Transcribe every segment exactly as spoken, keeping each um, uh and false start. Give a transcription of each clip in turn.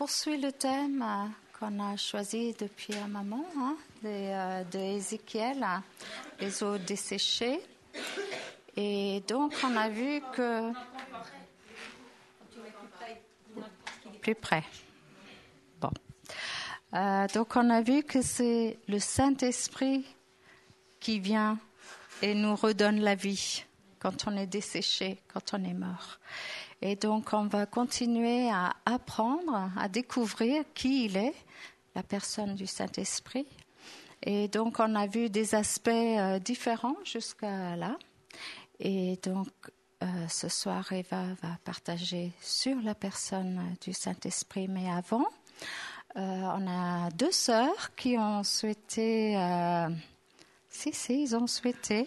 poursuit le thème euh, qu'on a choisi depuis un moment, hein, de, euh, de Ézéchiel, hein, les eaux desséchées. Et donc, on a vu que... Plus près. Bon. Euh, donc, on a vu que c'est le Saint-Esprit qui vient et nous redonne la vie quand on est desséché, quand on est mort. Et donc, on va continuer à apprendre, à découvrir qui il est, la personne du Saint-Esprit. Et donc, on a vu des aspects euh, différents jusqu'à là. Et donc, euh, ce soir, Eva va partager sur la personne du Saint-Esprit. Mais avant, euh, on a deux sœurs qui ont souhaité... Euh, Si, si, ils ont souhaité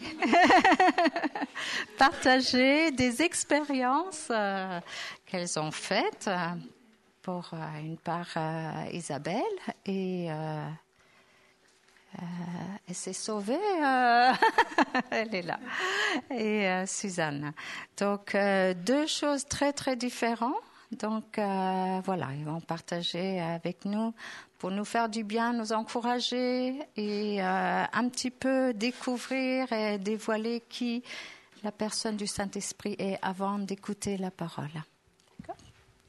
partager des expériences euh, qu'elles ont faites. Euh, pour euh, une part euh, Isabelle et euh, euh, elle s'est sauvée. Euh, elle est là. Et euh, Suzanne. Donc euh, deux choses très très différentes. Donc euh, voilà, ils vont partager avec nous pour nous faire du bien, nous encourager et euh, un petit peu découvrir et dévoiler qui la personne du Saint-Esprit est avant d'écouter la parole. D'accord ?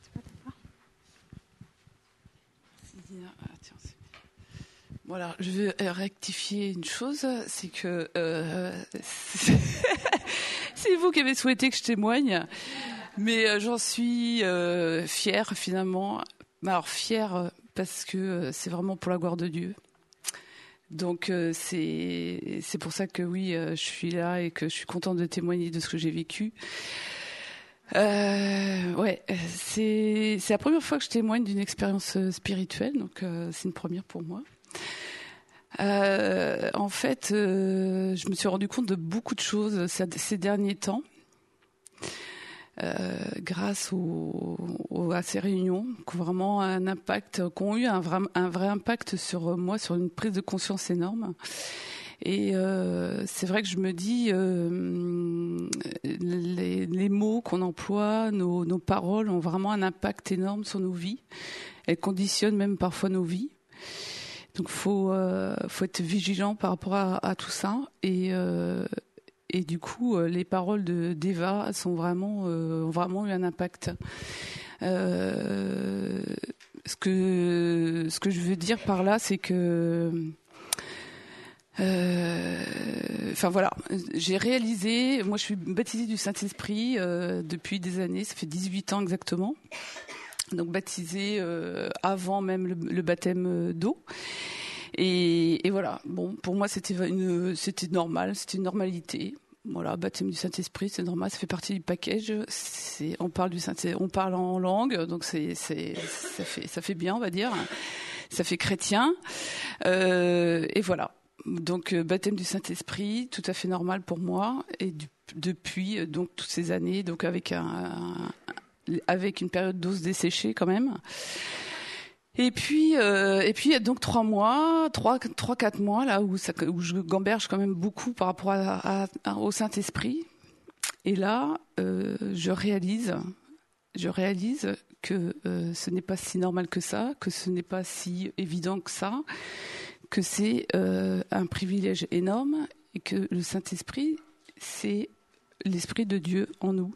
Voilà, je veux rectifier une chose, c'est que euh, c'est, c'est vous qui avez souhaité que je témoigne, mais euh, j'en suis euh, fière finalement. Alors fière parce que c'est vraiment pour la gloire de Dieu. Donc euh, c'est c'est pour ça que oui, euh, je suis là et que je suis contente de témoigner de ce que j'ai vécu. Euh, ouais, c'est c'est la première fois que je témoigne d'une expérience spirituelle, donc euh, c'est une première pour moi. Euh, en fait, euh, je me suis rendu compte de beaucoup de choses ces, ces derniers temps. Euh, grâce au, au, à ces réunions, qui ont vraiment un impact, qui ont eu un vrai, un vrai impact sur moi, sur une prise de conscience énorme. Et euh, c'est vrai que je me dis, euh, les, les mots qu'on emploie, nos, nos paroles ont vraiment un impact énorme sur nos vies. Elles conditionnent même parfois nos vies. Donc faut euh, faut être vigilant par rapport à, à tout ça. Et euh, Et du coup, les paroles de d'Eva sont vraiment, euh, ont vraiment eu un impact. Euh, ce que ce que je veux dire par là, c'est que, euh, enfin voilà, j'ai réalisé. Moi, je suis baptisée du Saint-Esprit euh, depuis des années. Ça fait dix-huit ans exactement. Donc baptisée euh, avant même le, le baptême d'eau. Et, et voilà. Bon, pour moi, c'était une, c'était normal, c'était une normalité. Voilà, baptême du Saint-Esprit, c'est normal, ça fait partie du package. C'est, on parle du Saint, on parle en langue, donc c'est, c'est, ça fait, ça fait bien, on va dire. Ça fait chrétien. Euh, et voilà. Donc baptême du Saint-Esprit, tout à fait normal pour moi. Et du, depuis donc toutes ces années, donc avec un, un avec une période d'os desséchée quand même. Et puis, euh, et puis, il y a donc trois mois, trois, trois, quatre mois là où, ça, où je gamberge quand même beaucoup par rapport à, à, à, au Saint-Esprit. Et là, euh, je réalise, je réalise que euh, ce n'est pas si normal que ça, que ce n'est pas si évident que ça, que c'est euh, un privilège énorme et que le Saint-Esprit, c'est l'Esprit de Dieu en nous.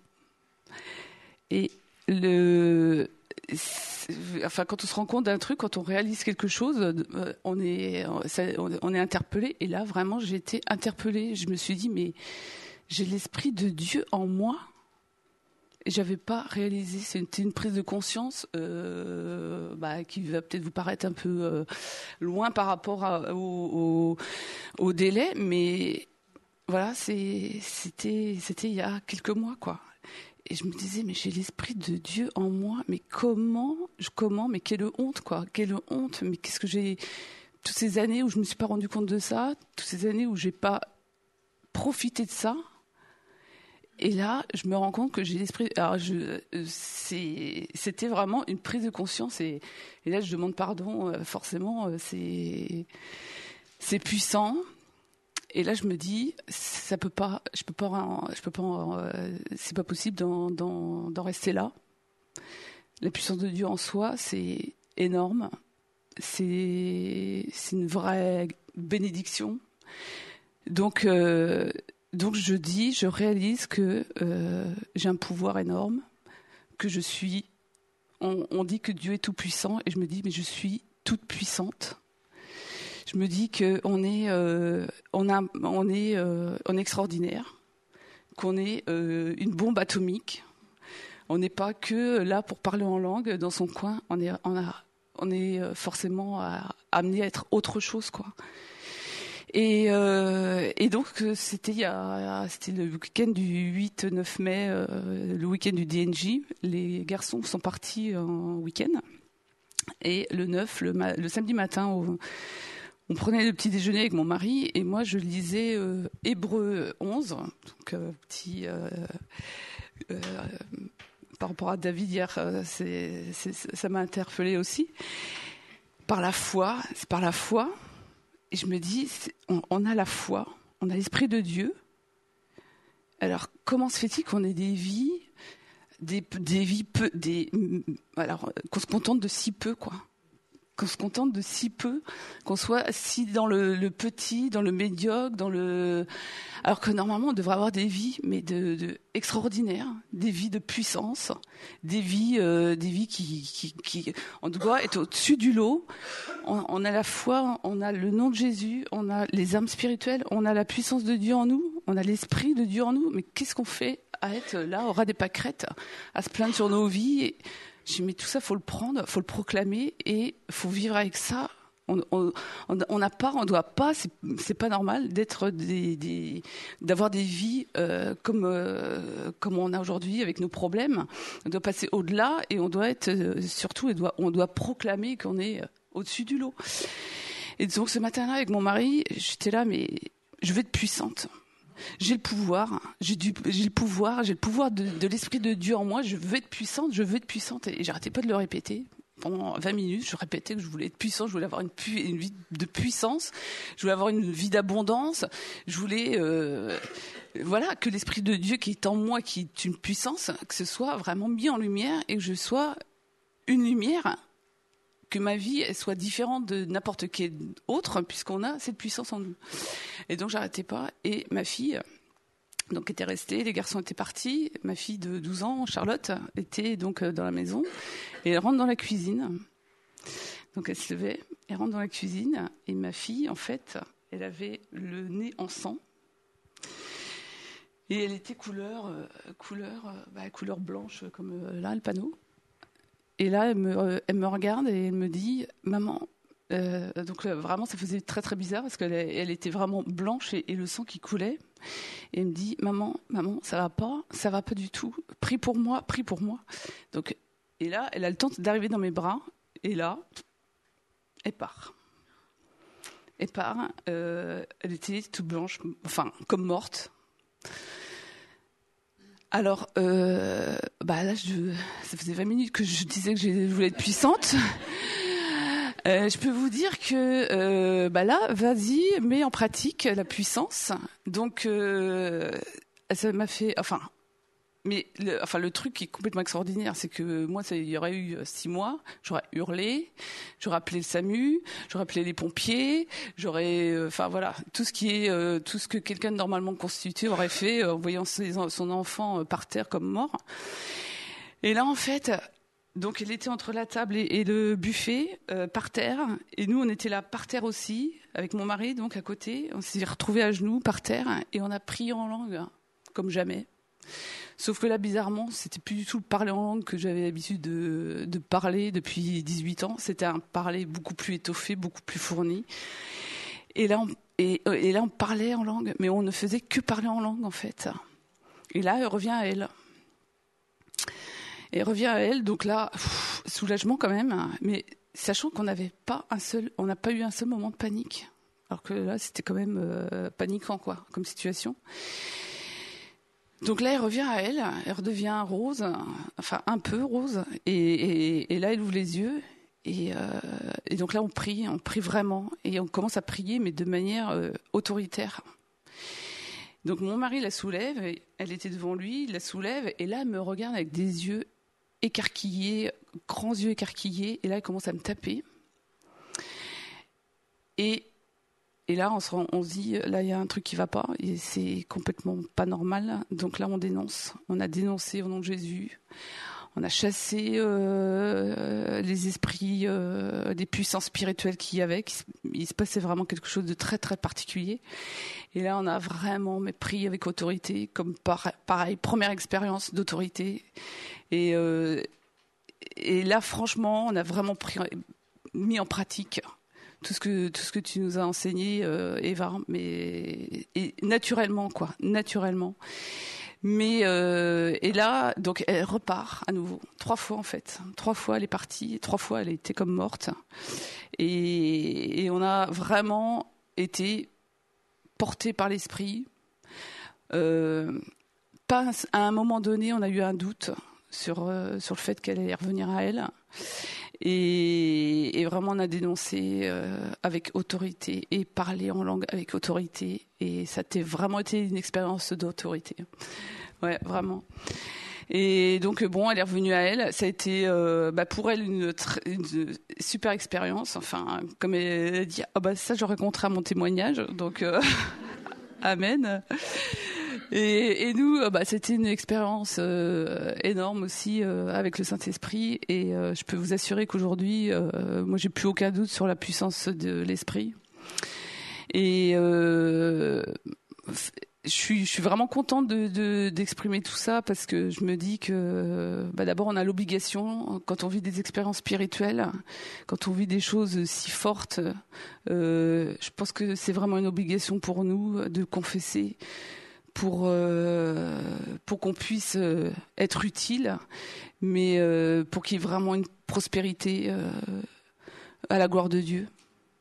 Et le Enfin, quand on se rend compte d'un truc, quand on réalise quelque chose, on est, on est interpellé. Et là, vraiment, j'ai été interpellée. Je me suis dit, mais j'ai l'Esprit de Dieu en moi. Et j'avais pas réalisé. C'était une prise de conscience euh, bah, qui va peut-être vous paraître un peu euh, loin par rapport à, au, au, au délai, mais voilà, c'est, c'était, c'était il y a quelques mois, quoi. Et je me disais, mais j'ai l'Esprit de Dieu en moi, mais comment, comment, mais quelle honte, quoi, quelle honte, mais qu'est-ce que j'ai, toutes ces années où je me suis pas rendu compte de ça, toutes ces années où j'ai pas profité de ça, et là, je me rends compte que j'ai l'Esprit, alors je, c'est, c'était vraiment une prise de conscience, et, et là, je demande pardon, forcément, c'est, c'est puissant. Et là, je me dis, ça peut pas, je peux pas, je peux pas, euh, c'est pas possible d'en, d'en, d'en rester là. La puissance de Dieu en soi, c'est, énorme. C'est, c'est une vraie bénédiction. Donc, euh, donc je dis, je réalise que euh, j'ai un pouvoir énorme, que je suis. On, on dit que Dieu est tout puissant, et je me dis, mais je suis toute puissante. Je me dis que on est, euh, on a, on est, euh, on est extraordinaire, qu'on est euh, une bombe atomique. On n'est pas que là pour parler en langue dans son coin. On est, on a, on est forcément à, amené à être autre chose, quoi. Et, euh, et donc c'était il y a, c'était le week-end du huit neuf mai, euh, le week-end du D N J. Les garçons sont partis en week-end. Et le neuf, le, ma- le samedi matin, au, on prenait le petit déjeuner avec mon mari, et moi je lisais euh, Hébreux onze, donc euh, petit. Euh, euh, par rapport à David hier, euh, c'est, c'est, ça m'a interpellée aussi. Par la foi, c'est par la foi. Et je me dis, on, on a la foi, on a l'Esprit de Dieu. Alors, comment se fait-il qu'on ait des vies, des, des vies peu, des, alors, qu'on se contente de si peu, quoi. Qu'on se contente de si peu, qu'on soit si dans le, le petit, dans le médiocre, dans le, alors que normalement on devrait avoir des vies, mais de, de extraordinaires, des vies de puissance, des vies, euh, des vies qui, qui, qui, on doit être au-dessus du lot. On, on a la foi, on a le nom de Jésus, on a les âmes spirituelles, on a la puissance de Dieu en nous, on a l'Esprit de Dieu en nous. Mais qu'est-ce qu'on fait à être là, au ras des pâquerettes, à se plaindre sur nos vies? Et, j'ai dit, mais tout ça, faut le prendre, faut le proclamer, et faut vivre avec ça. On on n'a pas, on doit pas, c'est, c'est pas normal d'être des, des d'avoir des vies euh, comme euh, comme on a aujourd'hui avec nos problèmes. On doit passer au-delà, et on doit être euh, surtout, et doit, on doit proclamer qu'on est au-dessus du lot. Et donc ce matin-là, avec mon mari, j'étais là, mais je veux être puissante. J'ai le pouvoir, j'ai, du, j'ai le pouvoir, j'ai le pouvoir de, de l'Esprit de Dieu en moi. Je veux être puissante, je veux être puissante. Et j'arrêtais pas de le répéter. Pendant vingt minutes, je répétais que je voulais être puissante, je voulais avoir une, pu, une vie de puissance, je voulais avoir une vie d'abondance, je voulais, euh, voilà, que l'Esprit de Dieu qui est en moi, qui est une puissance, que ce soit vraiment mis en lumière, et que je sois une lumière, que ma vie elle soit différente de n'importe quelle autre, puisqu'on a cette puissance en nous. Et donc j'arrêtais pas. Et ma fille donc était restée, les garçons étaient partis. Ma fille de douze ans, Charlotte, était donc dans la maison, et elle rentre dans la cuisine. Donc elle se levait, elle rentre dans la cuisine, et ma fille, en fait, elle avait le nez en sang. Et elle était couleur, euh, couleur, euh, bah, couleur blanche, comme euh, là, le panneau. Et là, elle me, elle me regarde et elle me dit, maman, euh, donc euh, vraiment, ça faisait très très bizarre parce qu'elle elle était vraiment blanche, et, et le sang qui coulait. Et elle me dit, maman, maman, ça va pas, ça va pas du tout. Prie pour moi, prie pour moi. Donc, et là, elle a le temps d'arriver dans mes bras, et là, elle part. Elle part. Euh, elle était toute blanche, enfin comme morte. Alors, euh, bah là, je, ça faisait vingt minutes que je disais que je voulais être puissante. Euh, je peux vous dire que euh, bah là, vas-y, mets en pratique la puissance. Donc, euh, ça m'a fait, enfin, mais le, enfin le truc qui est complètement extraordinaire, c'est que moi, ça, il y aurait eu six mois, j'aurais hurlé, j'aurais appelé le SAMU, j'aurais appelé les pompiers, j'aurais, euh, enfin voilà, tout ce qui est, euh, tout ce que quelqu'un de normalement constitué aurait fait euh, en voyant ses, son enfant euh, par terre comme mort. Et là, en fait. Donc, elle était entre la table et, et le buffet, euh, par terre. Et nous, on était là par terre aussi, avec mon mari, donc à côté. On s'est retrouvés à genoux, par terre, et on a prié en langue, comme jamais. Sauf que là, bizarrement, c'était plus du tout le parler en langue que j'avais l'habitude de, de parler depuis dix-huit ans. C'était un parler beaucoup plus étoffé, beaucoup plus fourni. Et là, on, et, et là, on parlait en langue, mais on ne faisait que parler en langue, en fait. Et là, elle revient à elle. Et revient à elle, donc là, pff, soulagement quand même, mais sachant qu'on n'avait pas un seul, on n'a pas eu un seul moment de panique, alors que là, c'était quand même euh, paniquant, quoi, comme situation. Donc là, elle revient à elle, elle redevient rose, enfin un peu rose, et, et, et là, elle ouvre les yeux, et, euh, et donc là, on prie, on prie vraiment, et on commence à prier, mais de manière euh, autoritaire. Donc mon mari la soulève, elle était devant lui, il la soulève, et là, elle me regarde avec des yeux écarquillé, grands yeux écarquillés, et là, il commence à me taper. Et, et là, on se, rend, on se dit, là, il y a un truc qui ne va pas, et c'est complètement pas normal. Donc là, on dénonce. On a dénoncé au nom de Jésus. On a chassé euh, les esprits, euh, des puissances spirituelles qu'il y avait. Il se passait vraiment quelque chose de très, très particulier. Et là, on a vraiment mais, pris avec autorité, comme par, pareil, première expérience d'autorité. Et, euh, et là, franchement, on a vraiment pris, mis en pratique tout ce que, tout ce que tu nous as enseigné, euh, Eva, mais et naturellement, quoi, naturellement. Mais euh, et là, donc elle repart à nouveau, trois fois en fait, trois fois elle est partie, trois fois elle a été comme morte, et, et on a vraiment été portés par l'esprit. Euh, pas à un moment donné, on a eu un doute sur euh, sur le fait qu'elle allait revenir à elle, et, et vraiment on a dénoncé euh, avec autorité et parlé en langue avec autorité, et ça a vraiment été une expérience d'autorité. Ouais, vraiment. Et donc bon, elle est revenue à elle. Ça a été euh, bah, pour elle une, une super expérience. Enfin, comme elle a dit, ah bah ça je raconterai à mon témoignage. Donc euh, amen. Et, et nous, bah, c'était une expérience euh, énorme aussi euh, avec le Saint-Esprit. Et euh, je peux vous assurer qu'aujourd'hui, euh, moi, j'ai plus aucun doute sur la puissance de l'Esprit. Et euh, je suis, je suis vraiment contente de, de, d'exprimer tout ça, parce que je me dis que bah, d'abord, on a l'obligation, quand on vit des expériences spirituelles, quand on vit des choses si fortes, euh, je pense que c'est vraiment une obligation pour nous de confesser, pour euh, pour qu'on puisse euh, être utile, mais euh, pour qu'il y ait vraiment une prospérité euh, à la gloire de Dieu.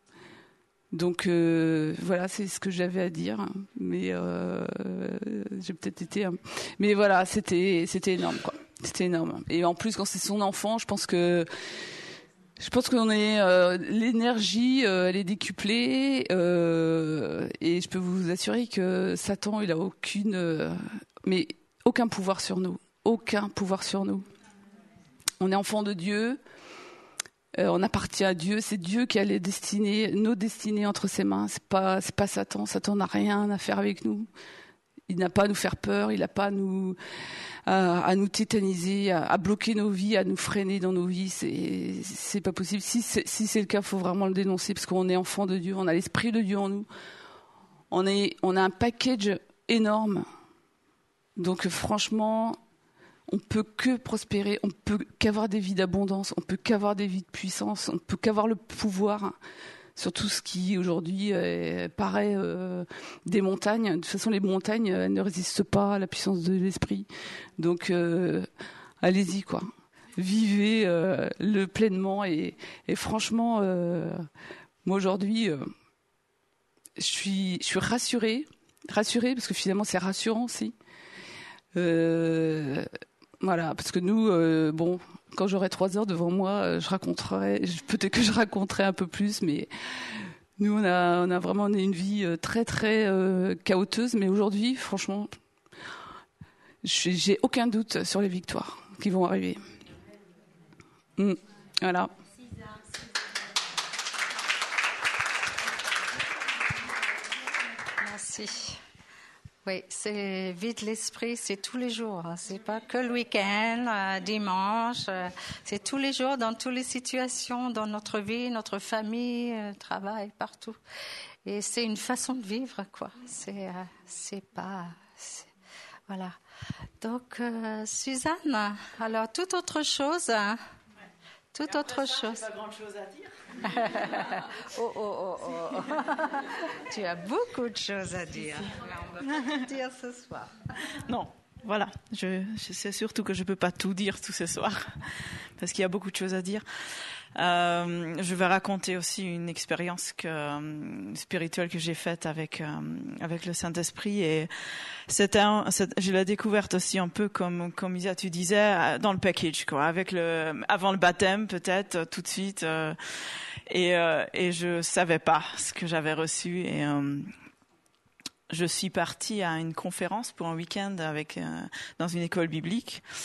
Donc euh, voilà, c'est ce que j'avais à dire, mais euh, j'ai peut-être été, mais voilà, c'était c'était énorme, quoi. C'était énorme. Et en plus, quand c'est son enfant, je pense que Je pense qu'on est euh, l'énergie, euh, elle est décuplée, euh, et je peux vous assurer que Satan, il a aucune, euh, mais aucun pouvoir sur nous, aucun pouvoir sur nous. On est enfant de Dieu, euh, on appartient à Dieu. C'est Dieu qui a les destinées, nos destinées entre ses mains. C'est pas, c'est pas Satan. Satan n'a rien à faire avec nous. Il n'a pas à nous faire peur, il n'a pas à nous, à, à nous tétaniser, à, à bloquer nos vies, à nous freiner dans nos vies. C'est, c'est pas possible. Si c'est, si c'est le cas, il faut vraiment le dénoncer, parce qu'on est enfant de Dieu, on a l'esprit de Dieu en nous. On, est, on a un package énorme. Donc franchement, on peut que prospérer, on peut qu'avoir des vies d'abondance, on peut qu'avoir des vies de puissance, on peut qu'avoir le pouvoir sur tout ce qui aujourd'hui euh, paraît euh, des montagnes. De toute façon, les montagnes, elles ne résistent pas à la puissance de l'esprit. Donc, euh, allez-y, quoi. Vivez euh, le pleinement. Et, et franchement, euh, moi aujourd'hui, euh, je suis, je suis rassurée, rassurée parce que finalement, c'est rassurant aussi. Euh, voilà, parce que nous, euh, bon. Quand j'aurai trois heures devant moi, je raconterai, peut-être que je raconterai un peu plus, mais nous, on a, on a vraiment une vie très, très euh, chaoteuse. Mais aujourd'hui, franchement, j'ai, j'ai aucun doute sur les victoires qui vont arriver. Mmh, voilà. Merci. Oui, c'est vide l'esprit, c'est tous les jours. C'est pas que le week-end, euh, dimanche. Euh, c'est tous les jours, dans toutes les situations, dans notre vie, notre famille, euh, travail, partout. Et c'est une façon de vivre, quoi. C'est, euh, c'est pas, c'est, voilà. Donc, euh, Suzanne, alors toute autre chose. Hein, toute autre ça, chose. J'ai pas grand chose à dire. oh, oh, oh, oh. Tu as beaucoup de choses à dire. Mais on va pas tout dire ce soir. Non, voilà. Je, je sais surtout que je peux pas tout dire tout ce soir, parce qu'il y a beaucoup de choses à dire. Euh, je vais raconter aussi une expérience que, euh, spirituelle que j'ai faite avec euh, avec le Saint-Esprit, et c'était un, c'est, je l'ai découverte aussi un peu comme comme Isa tu disais, dans le package, quoi, avec le avant le baptême peut-être tout de suite, euh, et euh, et je savais pas ce que j'avais reçu, et euh, je suis partie à une conférence pour un week-end avec euh, dans une école biblique.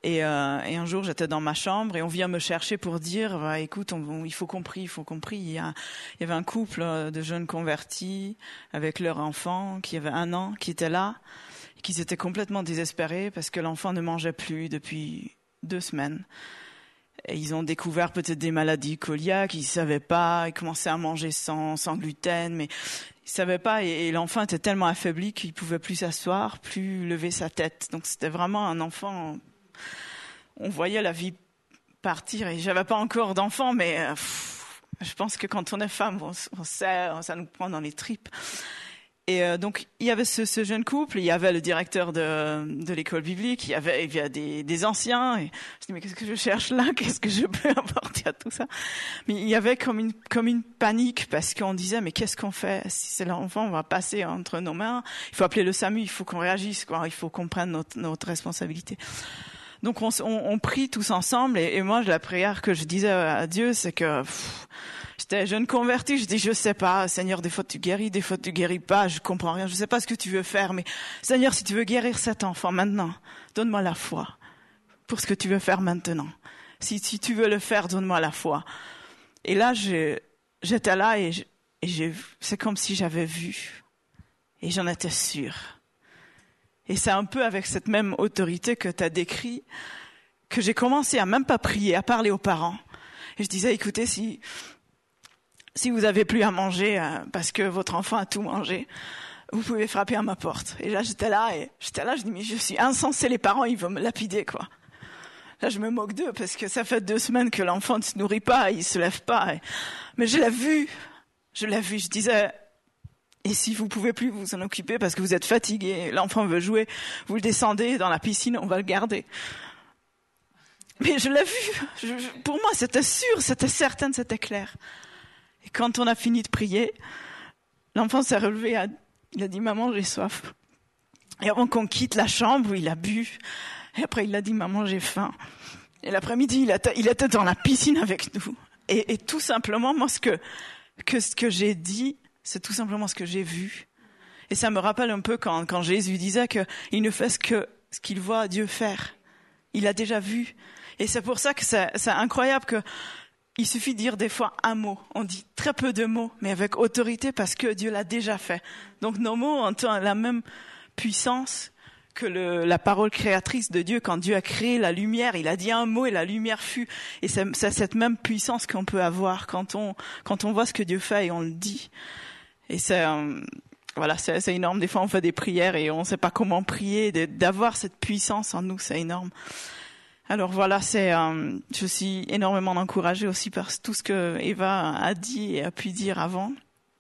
Et, euh, et un jour, j'étais dans ma chambre et on vient me chercher pour dire, bah, écoute, on, on, il faut qu'on prie, il faut qu'on prie. Il y, a, il y avait un couple de jeunes convertis avec leur enfant qui avait un an, qui était là, et qui étaient complètement désespérés parce que l'enfant ne mangeait plus depuis deux semaines. Et ils ont découvert peut-être des maladies cœliaques, ils ne savaient pas, ils commençaient à manger sans, sans gluten, mais ils ne savaient pas. Et, et l'enfant était tellement affaibli qu'il ne pouvait plus s'asseoir, plus lever sa tête. Donc c'était vraiment un enfant... On voyait la vie partir et j'avais pas encore d'enfant, mais euh, pff, je pense que quand on est femme, on, on sait, ça nous prend dans les tripes. Et euh, donc il y avait ce, ce jeune couple, il y avait le directeur de, de l'école biblique, il y avait, il y avait des, des anciens. Et je dis mais qu'est-ce que je cherche là, qu'est-ce que je peux apporter à tout ça? Mais il y avait comme une comme une panique parce qu'on disait mais qu'est-ce qu'on fait si c'est l'enfant, on va passer entre nos mains. Il faut appeler le SAMU, il faut qu'on réagisse, quoi. Il faut qu'on prenne notre, notre responsabilité. Donc on, on, on prie tous ensemble et, et moi la prière que je disais à Dieu c'est que pff, j'étais jeune convertie, je dis je sais pas Seigneur, des fois tu guéris, des fois tu guéris pas, je comprends rien, je sais pas ce que tu veux faire, mais Seigneur si tu veux guérir cet enfant maintenant, donne-moi la foi pour ce que tu veux faire maintenant. Si, si tu veux le faire, donne-moi la foi. Et là je, j'étais là et, je, et j'ai, c'est comme si j'avais vu et j'en étais sûre. Et c'est un peu avec cette même autorité que tu as décrit que j'ai commencé à même pas prier, à parler aux parents. Et je disais, écoutez, si si vous avez plus à manger euh, parce que votre enfant a tout mangé, vous pouvez frapper à ma porte. Et là, j'étais là et j'étais là, je dis mais je suis insensée, les parents, ils vont me lapider quoi. Là, je me moque d'eux parce que ça fait deux semaines que l'enfant ne se nourrit pas, il se lève pas. Et... Mais je l'ai vu, je l'ai vu. Je disais. Et si vous pouvez plus vous en occuper parce que vous êtes fatigué, l'enfant veut jouer, vous le descendez dans la piscine, on va le garder. Mais je l'ai vu. Je, je, pour moi, c'était sûr, c'était certain, c'était clair. Et quand on a fini de prier, l'enfant s'est relevé, il a dit « Maman, j'ai soif ». Et avant qu'on quitte la chambre, il a bu. Et après, il a dit « Maman, j'ai faim ». Et l'après-midi, il était, il était dans la piscine avec nous. Et, et tout simplement, moi, ce que, que, ce que j'ai dit, c'est tout simplement ce que j'ai vu. Et ça me rappelle un peu quand, quand Jésus disait qu'il ne fait ce que ce qu'il voit Dieu faire. Il a déjà vu. Et c'est pour ça que c'est, c'est incroyable que il suffit de dire des fois un mot. On dit très peu de mots, mais avec autorité parce que Dieu l'a déjà fait. Donc nos mots ont la même puissance que le, la parole créatrice de Dieu. Quand Dieu a créé la lumière, il a dit un mot et la lumière fut. Et c'est, c'est cette même puissance qu'on peut avoir quand on, quand on voit ce que Dieu fait et on le dit. Et c'est, euh, voilà, c'est, c'est énorme. Des fois, on fait des prières et on ne sait pas comment prier. De, d'avoir cette puissance en nous, c'est énorme. Alors voilà, c'est, euh, je suis énormément encouragée aussi par tout ce que Eva a dit et a pu dire avant.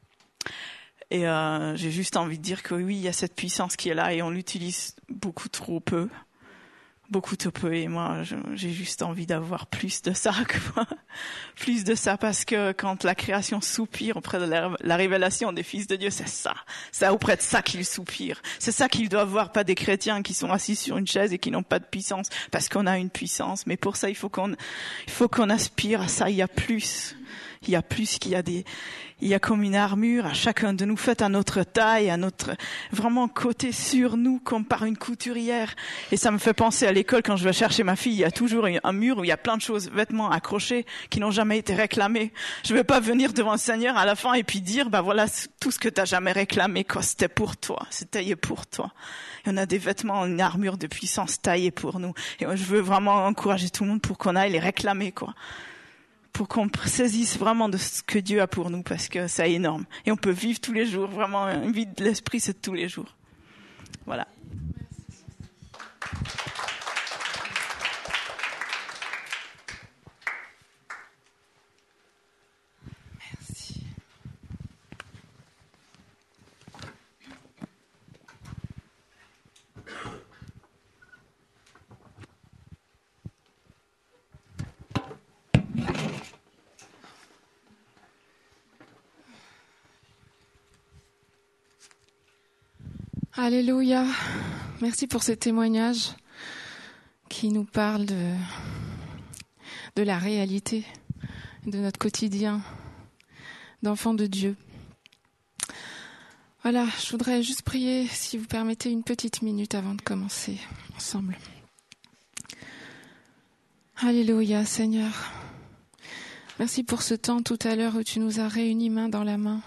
Et euh, j'ai juste envie de dire que oui, il y a cette puissance qui est là et on l'utilise beaucoup trop peu. Beaucoup trop peu. Et moi, je, j'ai juste envie d'avoir plus de ça, quoi. Plus de ça, parce que quand la création soupire auprès de la, la révélation des fils de Dieu, c'est ça. C'est auprès de ça qu'ils soupirent. C'est ça qu'ils doivent voir, pas des chrétiens qui sont assis sur une chaise et qui n'ont pas de puissance, parce qu'on a une puissance. Mais pour ça, il faut qu'on, il faut qu'on aspire à ça. Il y a plus. Il y a plus qu'il y a des, il y a comme une armure à chacun de nous faite à notre taille, à notre, vraiment côté sur nous comme par une couturière. Et ça me fait penser à l'école quand je vais chercher ma fille, il y a toujours un mur où il y a plein de choses, vêtements accrochés qui n'ont jamais été réclamés. Je vais pas venir devant le Seigneur à la fin et puis dire, bah voilà, tout ce que t'as jamais réclamé, quoi, c'était pour toi, c'est taillé pour toi. Et on a des vêtements, une armure de puissance taillée pour nous. Et moi, je veux vraiment encourager tout le monde pour qu'on aille les réclamer, quoi. Pour qu'on saisisse vraiment de ce que Dieu a pour nous, parce que c'est énorme. Et on peut vivre tous les jours, vraiment, une vie de l'esprit, c'est tous les jours. Voilà. Merci. Alléluia. Merci pour ces témoignages qui nous parlent de, de la réalité, de notre quotidien d'enfants de Dieu. Voilà, je voudrais juste prier, si vous permettez, une petite minute avant de commencer ensemble. Alléluia, Seigneur. Merci pour ce temps tout à l'heure où tu nous as réunis main dans la main.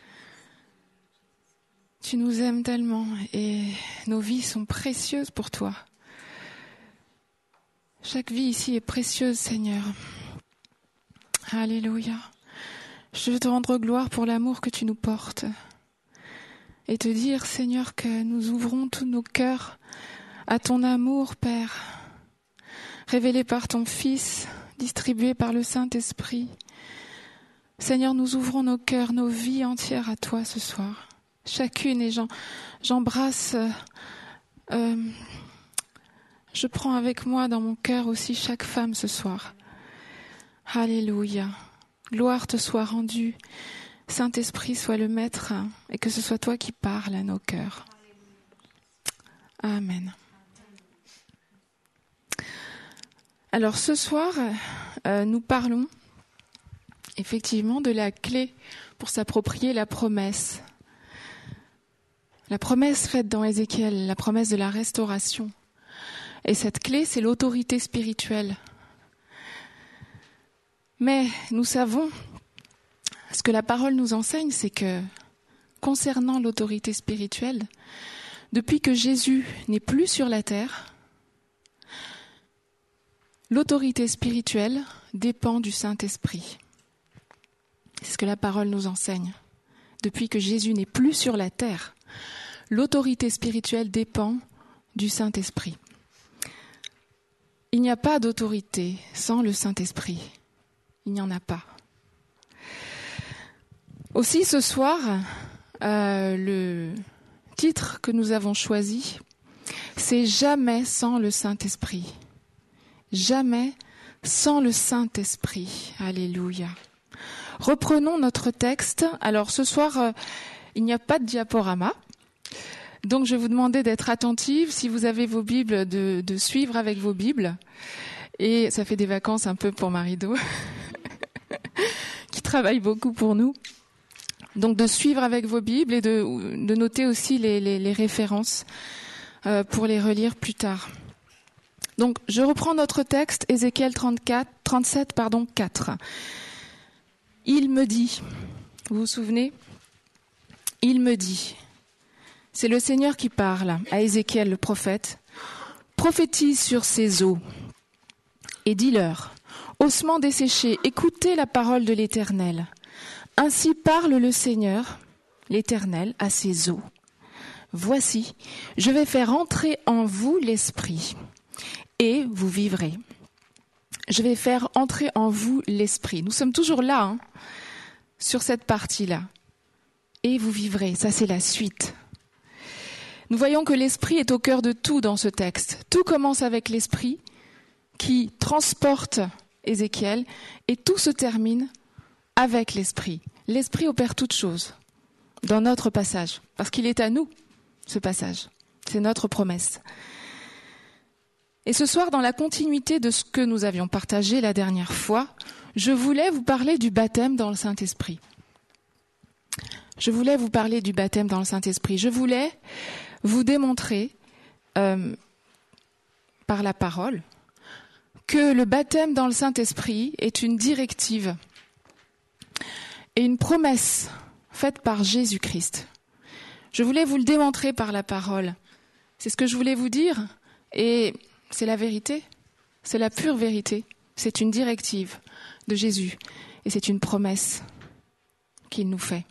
Tu nous aimes tellement et nos vies sont précieuses pour toi. Chaque vie ici est précieuse, Seigneur. Alléluia. Je veux te rendre gloire pour l'amour que tu nous portes et te dire, Seigneur, que nous ouvrons tous nos cœurs à ton amour, Père, révélé par ton Fils, distribué par le Saint-Esprit. Seigneur, nous ouvrons nos cœurs, nos vies entières à toi ce soir. Chacune, et j'en, j'embrasse, euh, euh, je prends avec moi dans mon cœur aussi chaque femme ce soir. Alléluia. Gloire te soit rendue. Saint-Esprit soit le maître et que ce soit toi qui parles à nos cœurs. Amen. Alors ce soir, euh, nous parlons effectivement de la clé pour s'approprier la promesse. La promesse faite dans Ézéchiel, la promesse de la restauration. Et cette clé, c'est l'autorité spirituelle. Mais nous savons, ce que la parole nous enseigne, c'est que concernant l'autorité spirituelle, depuis que Jésus n'est plus sur la terre, l'autorité spirituelle dépend du Saint-Esprit. C'est ce que la parole nous enseigne. Depuis que Jésus n'est plus sur la terre, l'autorité spirituelle dépend du Saint-Esprit. Il n'y a pas d'autorité sans le Saint-Esprit. Il n'y en a pas. Aussi, ce soir, euh, le titre que nous avons choisi, c'est « Jamais sans le Saint-Esprit ». Jamais sans le Saint-Esprit. Alléluia. Reprenons notre texte. Alors ce soir, euh, il n'y a pas de diaporama. Donc je vais vous demander d'être attentive. Si vous avez vos Bibles, de, de suivre avec vos Bibles. Et ça fait des vacances un peu pour Marido, qui travaille beaucoup pour nous. Donc de suivre avec vos Bibles et de, de noter aussi les, les, les références euh, pour les relire plus tard. Donc, je reprends notre texte, Ézéchiel trente-quatre, trente-sept, pardon, quatre. Il me dit, vous vous souvenez ? Il me dit, c'est le Seigneur qui parle à Ézéchiel le prophète, prophétise sur ces eaux et dis-leur, ossements desséchés, écoutez la parole de l'Éternel. Ainsi parle le Seigneur, l'Éternel, à ces eaux. Voici, je vais faire entrer en vous l'esprit. Et vous vivrez. Je vais faire entrer en vous l'esprit. Nous sommes toujours là, hein, sur cette partie-là. Et vous vivrez. Ça, c'est la suite. Nous voyons que l'esprit est au cœur de tout dans ce texte. Tout commence avec l'esprit qui transporte Ézéchiel et tout se termine avec l'esprit. L'esprit opère toutes choses dans notre passage. Parce qu'il est à nous, ce passage. C'est notre promesse. Et ce soir, dans la continuité de ce que nous avions partagé la dernière fois, je voulais vous parler du baptême dans le Saint-Esprit. Je voulais vous parler du baptême dans le Saint-Esprit. Je voulais vous démontrer, euh, par la parole, que le baptême dans le Saint-Esprit est une directive et une promesse faite par Jésus-Christ. Je voulais vous le démontrer par la parole. C'est ce que je voulais vous dire et c'est la vérité, c'est la pure vérité. C'est une directive de Jésus et c'est une promesse qu'il nous fait.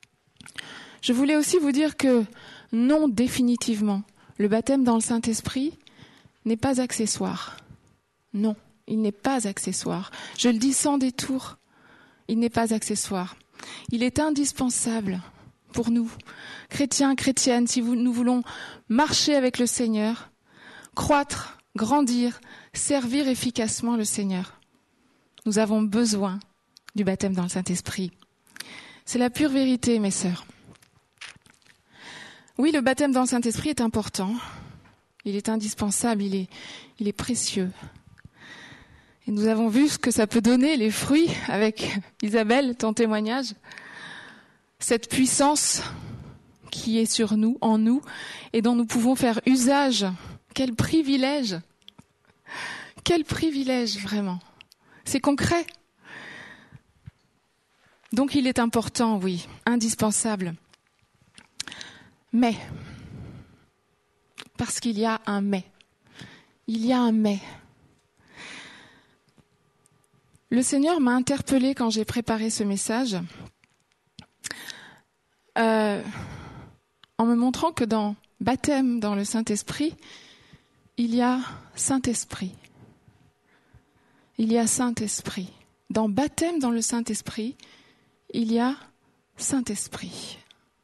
Je voulais aussi vous dire que non, définitivement, le baptême dans le Saint-Esprit n'est pas accessoire. Non, il n'est pas accessoire. Je le dis sans détour, il n'est pas accessoire. Il est indispensable pour nous, chrétiens, chrétiennes, si nous voulons marcher avec le Seigneur, croître, grandir, servir efficacement le Seigneur. Nous avons besoin du baptême dans le Saint-Esprit. C'est la pure vérité, mes sœurs. Oui, le baptême dans le Saint-Esprit est important. Il est indispensable, il est, il est précieux. Et nous avons vu ce que ça peut donner, les fruits, avec Isabelle, ton témoignage. Cette puissance qui est sur nous, en nous, et dont nous pouvons faire usage. Quel privilège! quel privilège vraiment. C'est concret. Donc il est important, oui, indispensable. Mais, parce qu'il y a un mais. Il y a un mais. Le Seigneur m'a interpellée quand j'ai préparé ce message, euh, en me montrant que dans baptême dans le Saint-Esprit, il y a Saint-Esprit. Il y a Saint-Esprit. Dans baptême dans le Saint-Esprit, il y a Saint-Esprit.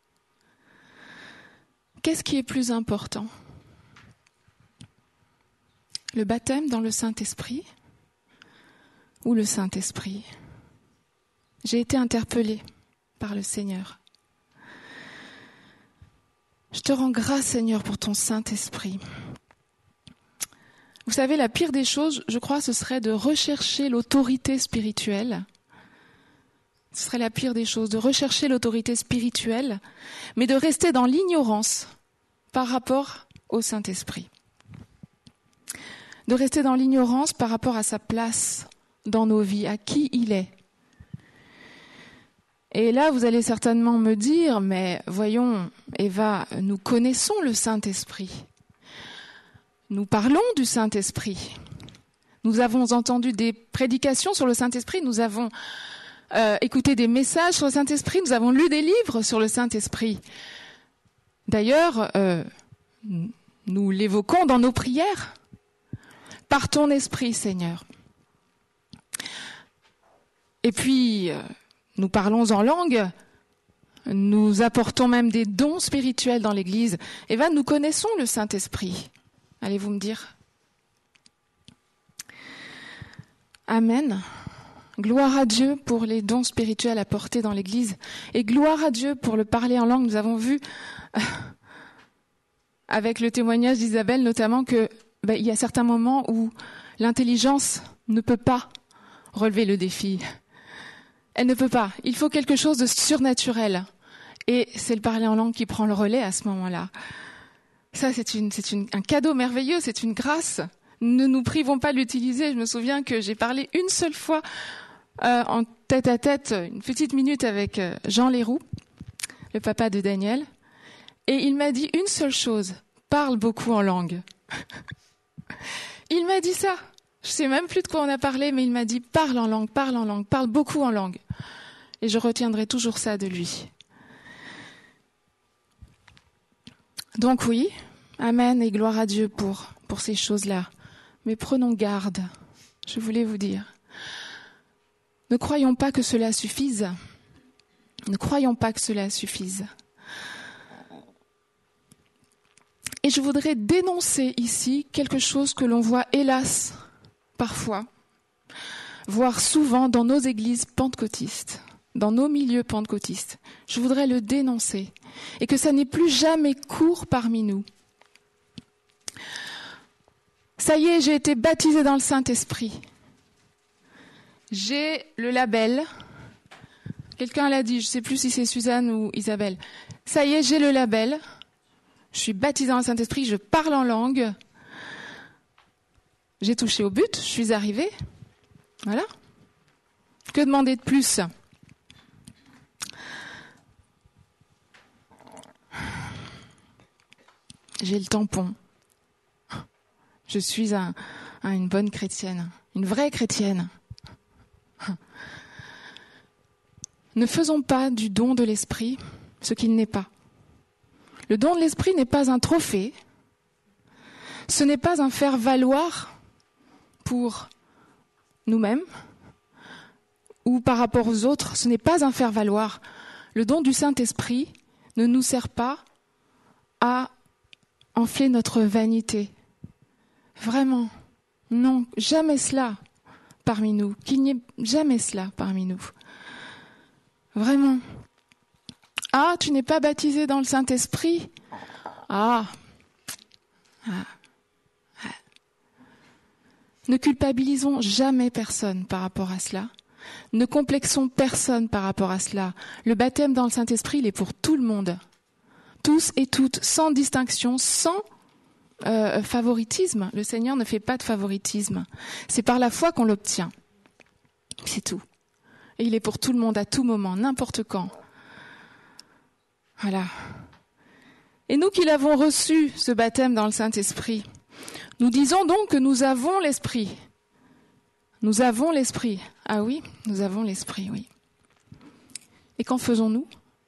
Qu'est-ce qui est plus important ? Le baptême dans le Saint-Esprit ou le Saint-Esprit ? J'ai été interpellée par le Seigneur. Je te rends grâce, Seigneur, pour ton Saint-Esprit. Vous savez, la pire des choses, je crois, ce serait de rechercher l'autorité spirituelle. Ce serait la pire des choses, de rechercher l'autorité spirituelle, mais de rester dans l'ignorance par rapport au Saint-Esprit. De rester dans l'ignorance par rapport à sa place dans nos vies, à qui il est. Et là, vous allez certainement me dire, mais voyons, Eva, nous connaissons le Saint-Esprit. Nous parlons du Saint-Esprit. Nous avons entendu des prédications sur le Saint-Esprit, nous avons euh, écouté des messages sur le Saint-Esprit, nous avons lu des livres sur le Saint-Esprit. D'ailleurs, euh, nous l'évoquons dans nos prières. Par ton Esprit, Seigneur. Et puis, euh, nous parlons en langue, nous apportons même des dons spirituels dans l'Église. Et bien, nous connaissons le Saint-Esprit. Allez-vous me dire ? Amen. Gloire à Dieu pour les dons spirituels apportés dans l'Église. Et gloire à Dieu pour le parler en langue. Nous avons vu, avec le témoignage d'Isabelle notamment, que ben, il y a certains moments où l'intelligence ne peut pas relever le défi. Elle ne peut pas. Il faut quelque chose de surnaturel. Et c'est le parler en langue qui prend le relais à ce moment-là. Ça, c'est, une, c'est une, un cadeau merveilleux, c'est une grâce. Ne nous privons pas de l'utiliser. Je me souviens que j'ai parlé une seule fois euh, en tête à tête, une petite minute avec euh, Jean Leroux, le papa de Daniel. Et il m'a dit une seule chose, parle beaucoup en langue. Il m'a dit ça. Je sais même plus de quoi on a parlé, mais il m'a dit parle en langue, parle en langue, parle beaucoup en langue. Et je retiendrai toujours ça de lui. Donc oui, amen et gloire à Dieu pour, pour ces choses-là. Mais prenons garde, je voulais vous dire. Ne croyons pas que cela suffise. Ne croyons pas que cela suffise. Et je voudrais dénoncer ici quelque chose que l'on voit hélas parfois, voire souvent dans nos églises pentecôtistes, dans nos milieux pentecôtistes. Je voudrais le dénoncer et que ça n'est plus jamais court parmi nous. Ça y est, j'ai été baptisée dans le Saint-Esprit. J'ai le label. Quelqu'un l'a dit, je ne sais plus si c'est Suzanne ou Isabelle. Ça y est, j'ai le label. Je suis baptisée dans le Saint-Esprit, je parle en langue. J'ai touché au but, je suis arrivée. Voilà. Que demander de plus ? J'ai le tampon. Je suis un, un, une bonne chrétienne, une vraie chrétienne. Ne faisons pas du don de l'esprit ce qu'il n'est pas. Le don de l'esprit n'est pas un trophée. Ce n'est pas un faire-valoir pour nous-mêmes ou par rapport aux autres. Ce n'est pas un faire-valoir. Le don du Saint-Esprit ne nous sert pas à enfler notre vanité. Vraiment, non, jamais cela parmi nous. Qu'il n'y ait jamais cela parmi nous. Vraiment. Ah, tu n'es pas baptisé dans le Saint-Esprit ? Ah. ah. ah. Ne culpabilisons jamais personne par rapport à cela. Ne complexons personne par rapport à cela. Le baptême dans le Saint-Esprit, il est pour tout le monde. Tous et toutes, sans distinction, sans euh, favoritisme. Le Seigneur ne fait pas de favoritisme. C'est par la foi qu'on l'obtient. C'est tout. Et il est pour tout le monde, à tout moment, n'importe quand. Voilà. Et nous qui l'avons reçu, ce baptême dans le Saint-Esprit, nous disons donc que nous avons l'Esprit. Nous avons l'Esprit. Ah oui, nous avons l'Esprit, oui. Et qu'en faisons-nous ?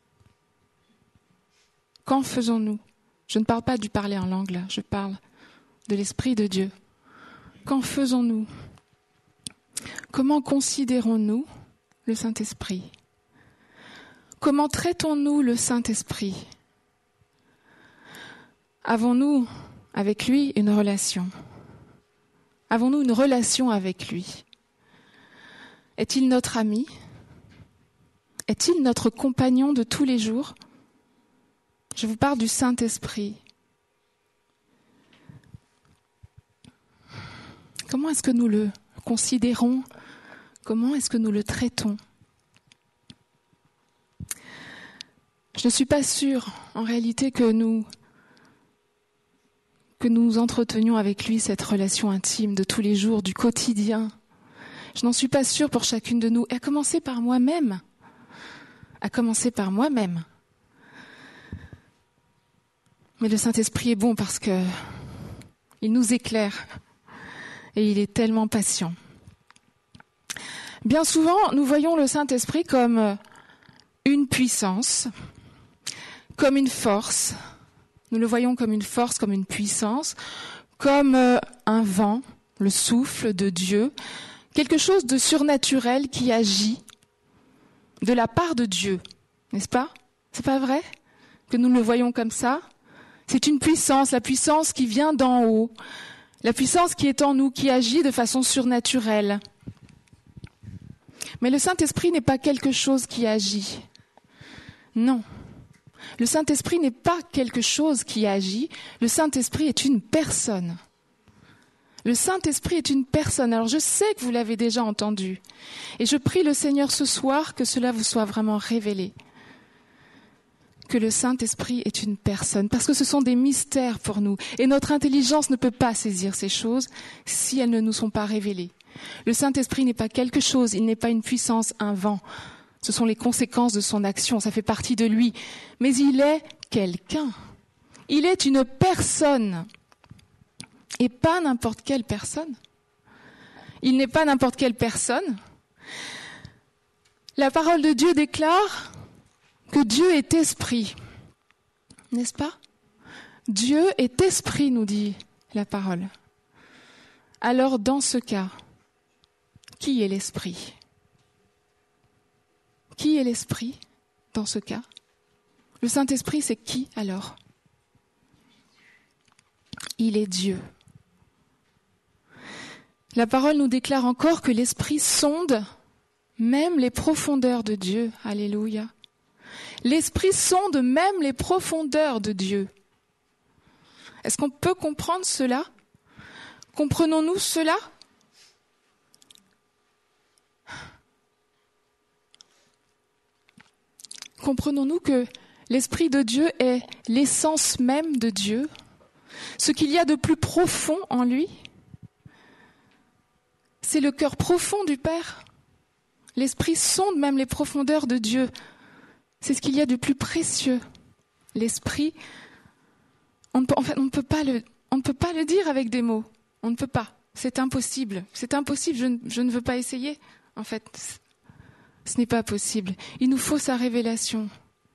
Qu'en faisons-nous ? Je ne parle pas du parler en langue, là. Je parle de l'Esprit de Dieu. Qu'en faisons-nous ? Comment considérons-nous le Saint-Esprit ? Comment traitons-nous le Saint-Esprit ? Avons-nous avec lui une relation ? Avons-nous une relation avec lui ? Est-il notre ami ? Est-il notre compagnon de tous les jours ? Je vous parle du Saint-Esprit. Comment est-ce que nous le considérons ? Comment est-ce que nous le traitons ? Je ne suis pas sûre, en réalité, que nous, que nous entretenions avec lui cette relation intime de tous les jours, du quotidien. Je n'en suis pas sûre pour chacune de nous, et à commencer par moi-même. À commencer par moi-même. Mais le Saint-Esprit est bon parce que il nous éclaire et il est tellement patient. Bien souvent, nous voyons le Saint-Esprit comme une puissance, comme une force. Nous le voyons comme une force, comme une puissance, comme un vent, le souffle de Dieu, quelque chose de surnaturel qui agit de la part de Dieu, n'est-ce pas ? C'est pas vrai que nous le voyons comme ça ? C'est une puissance, la puissance qui vient d'en haut, la puissance qui est en nous, qui agit de façon surnaturelle. Mais le Saint-Esprit n'est pas quelque chose qui agit. Non. Le Saint-Esprit n'est pas quelque chose qui agit. Le Saint-Esprit est une personne. Le Saint-Esprit est une personne. Alors je sais que vous l'avez déjà entendu. Et je prie le Seigneur ce soir que cela vous soit vraiment révélé. Que le Saint-Esprit est une personne, parce que ce sont des mystères pour nous. Et notre intelligence ne peut pas saisir ces choses si elles ne nous sont pas révélées. Le Saint-Esprit n'est pas quelque chose, il n'est pas une puissance, un vent. Ce sont les conséquences de son action, ça fait partie de lui. Mais il est quelqu'un. Il est une personne. Et pas n'importe quelle personne. Il n'est pas n'importe quelle personne. La parole de Dieu déclare que Dieu est esprit, n'est-ce pas ? Dieu est esprit, nous dit la parole. Alors, dans ce cas, qui est l'esprit ? Qui est l'esprit dans ce cas ? Le Saint-Esprit, c'est qui alors ? Il est Dieu. La parole nous déclare encore que l'esprit sonde même les profondeurs de Dieu. Alléluia. L'Esprit sonde même les profondeurs de Dieu. Est-ce qu'on peut comprendre cela ? Comprenons-nous cela ? Comprenons-nous que l'Esprit de Dieu est l'essence même de Dieu, ce qu'il y a de plus profond en lui ? C'est le cœur profond du Père. L'Esprit sonde même les profondeurs de Dieu. C'est ce qu'il y a de plus précieux. L'esprit, on ne peut, en fait, on ne peut pas le, on ne peut pas le dire avec des mots. On ne peut pas. C'est impossible. C'est impossible. Je ne, je ne veux pas essayer. En fait, ce n'est pas possible. Il nous faut sa révélation.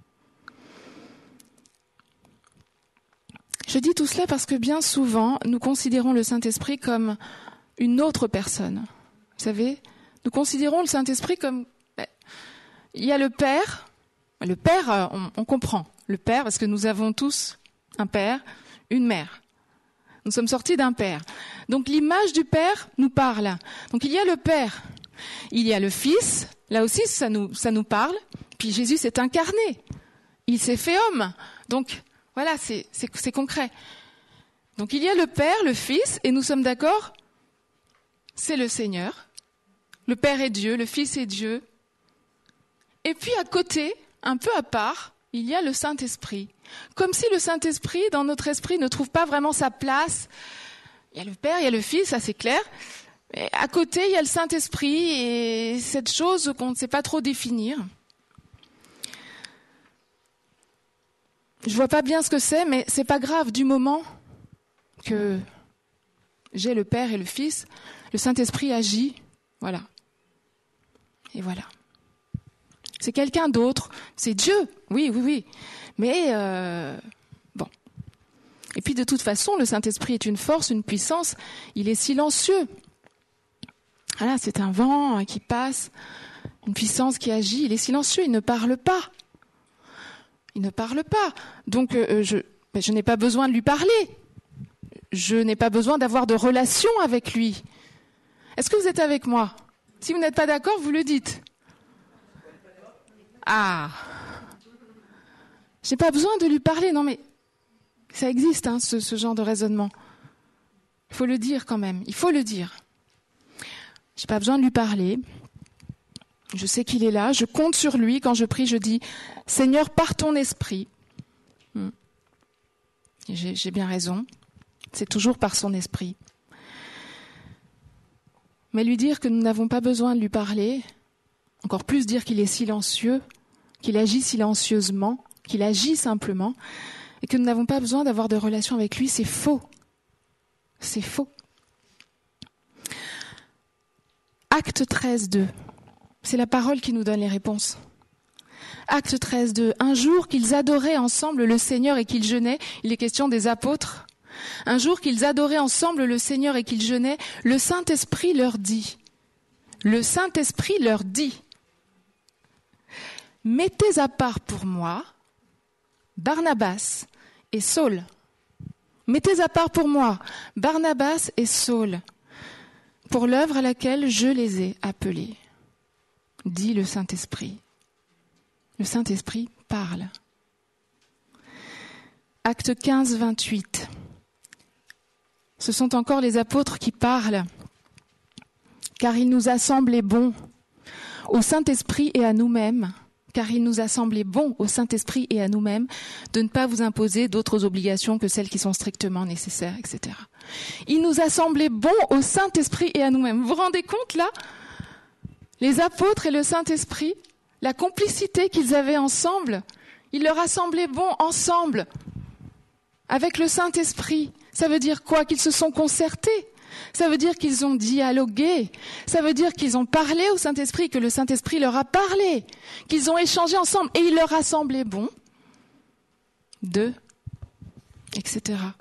Je dis tout cela parce que bien souvent, nous considérons le Saint-Esprit comme une autre personne. Vous savez, nous considérons le Saint-Esprit comme... Il y a le Père... Le Père, on, on comprend. Le Père, parce que nous avons tous un Père, une mère. Nous sommes sortis d'un Père. Donc l'image du Père nous parle. Donc il y a le Père, il y a le Fils, là aussi ça nous, ça nous parle. Puis Jésus s'est incarné. Il s'est fait homme. Donc voilà, c'est, c'est, c'est concret. Donc il y a le Père, le Fils, et nous sommes d'accord, c'est le Seigneur. Le Père est Dieu, le Fils est Dieu. Et puis à côté, un peu à part, il y a le Saint-Esprit. Comme si le Saint-Esprit, dans notre esprit, ne trouve pas vraiment sa place. Il y a le Père, il y a le Fils, ça c'est clair. Et à côté, il y a le Saint-Esprit et cette chose qu'on ne sait pas trop définir. Je vois pas bien ce que c'est, mais c'est pas grave. Du moment que j'ai le Père et le Fils, le Saint-Esprit agit. Voilà. Et voilà. C'est quelqu'un d'autre. C'est Dieu. Oui, oui, oui. Mais, euh, bon. Et puis, de toute façon, le Saint-Esprit est une force, une puissance. Il est silencieux. Voilà, c'est un vent qui passe, une puissance qui agit. Il est silencieux, il ne parle pas. Il ne parle pas. Donc, euh, je, je n'ai pas besoin de lui parler. Je n'ai pas besoin d'avoir de relation avec lui. Est-ce que vous êtes avec moi ? Si vous n'êtes pas d'accord, vous le dites. Ah, j'ai pas besoin de lui parler. Non mais ça existe, hein, ce, ce genre de raisonnement. Il faut le dire quand même. Il faut le dire. J'ai pas besoin de lui parler. Je sais qu'il est là. Je compte sur lui. Quand je prie, je dis Seigneur, par ton esprit. Hmm. J'ai, j'ai bien raison. C'est toujours par son esprit. Mais lui dire que nous n'avons pas besoin de lui parler. Encore plus dire qu'il est silencieux, qu'il agit silencieusement, qu'il agit simplement, et que nous n'avons pas besoin d'avoir de relation avec lui, c'est faux. C'est faux. Acte treize, deux. C'est la parole qui nous donne les réponses. Acte treize, deux. Un jour qu'ils adoraient ensemble le Seigneur et qu'ils jeûnaient, il est question des apôtres. Un jour qu'ils adoraient ensemble le Seigneur et qu'ils jeûnaient, le Saint-Esprit leur dit. Le Saint-Esprit leur dit. Mettez à part pour moi Barnabas et Saul. Mettez à part pour moi Barnabas et Saul pour l'œuvre à laquelle je les ai appelés, dit le Saint-Esprit. Le Saint-Esprit parle. Acte quinze, vingt-huit. Ce sont encore les apôtres qui parlent, car il nous a semblé bon au Saint-Esprit et à nous-mêmes, car il nous a semblé bon au Saint-Esprit et à nous-mêmes de ne pas vous imposer d'autres obligations que celles qui sont strictement nécessaires, et cetera. Il nous a semblé bon au Saint-Esprit et à nous-mêmes. Vous vous rendez compte là ? Les apôtres et le Saint-Esprit, la complicité qu'ils avaient ensemble, il leur a semblé bon ensemble, avec le Saint-Esprit. Ça veut dire quoi ? Qu'ils se sont concertés. Ça veut dire qu'ils ont dialogué. Ça veut dire qu'ils ont parlé au Saint-Esprit, que le Saint-Esprit leur a parlé, qu'ils ont échangé ensemble et il leur a semblé bon de, et cetera.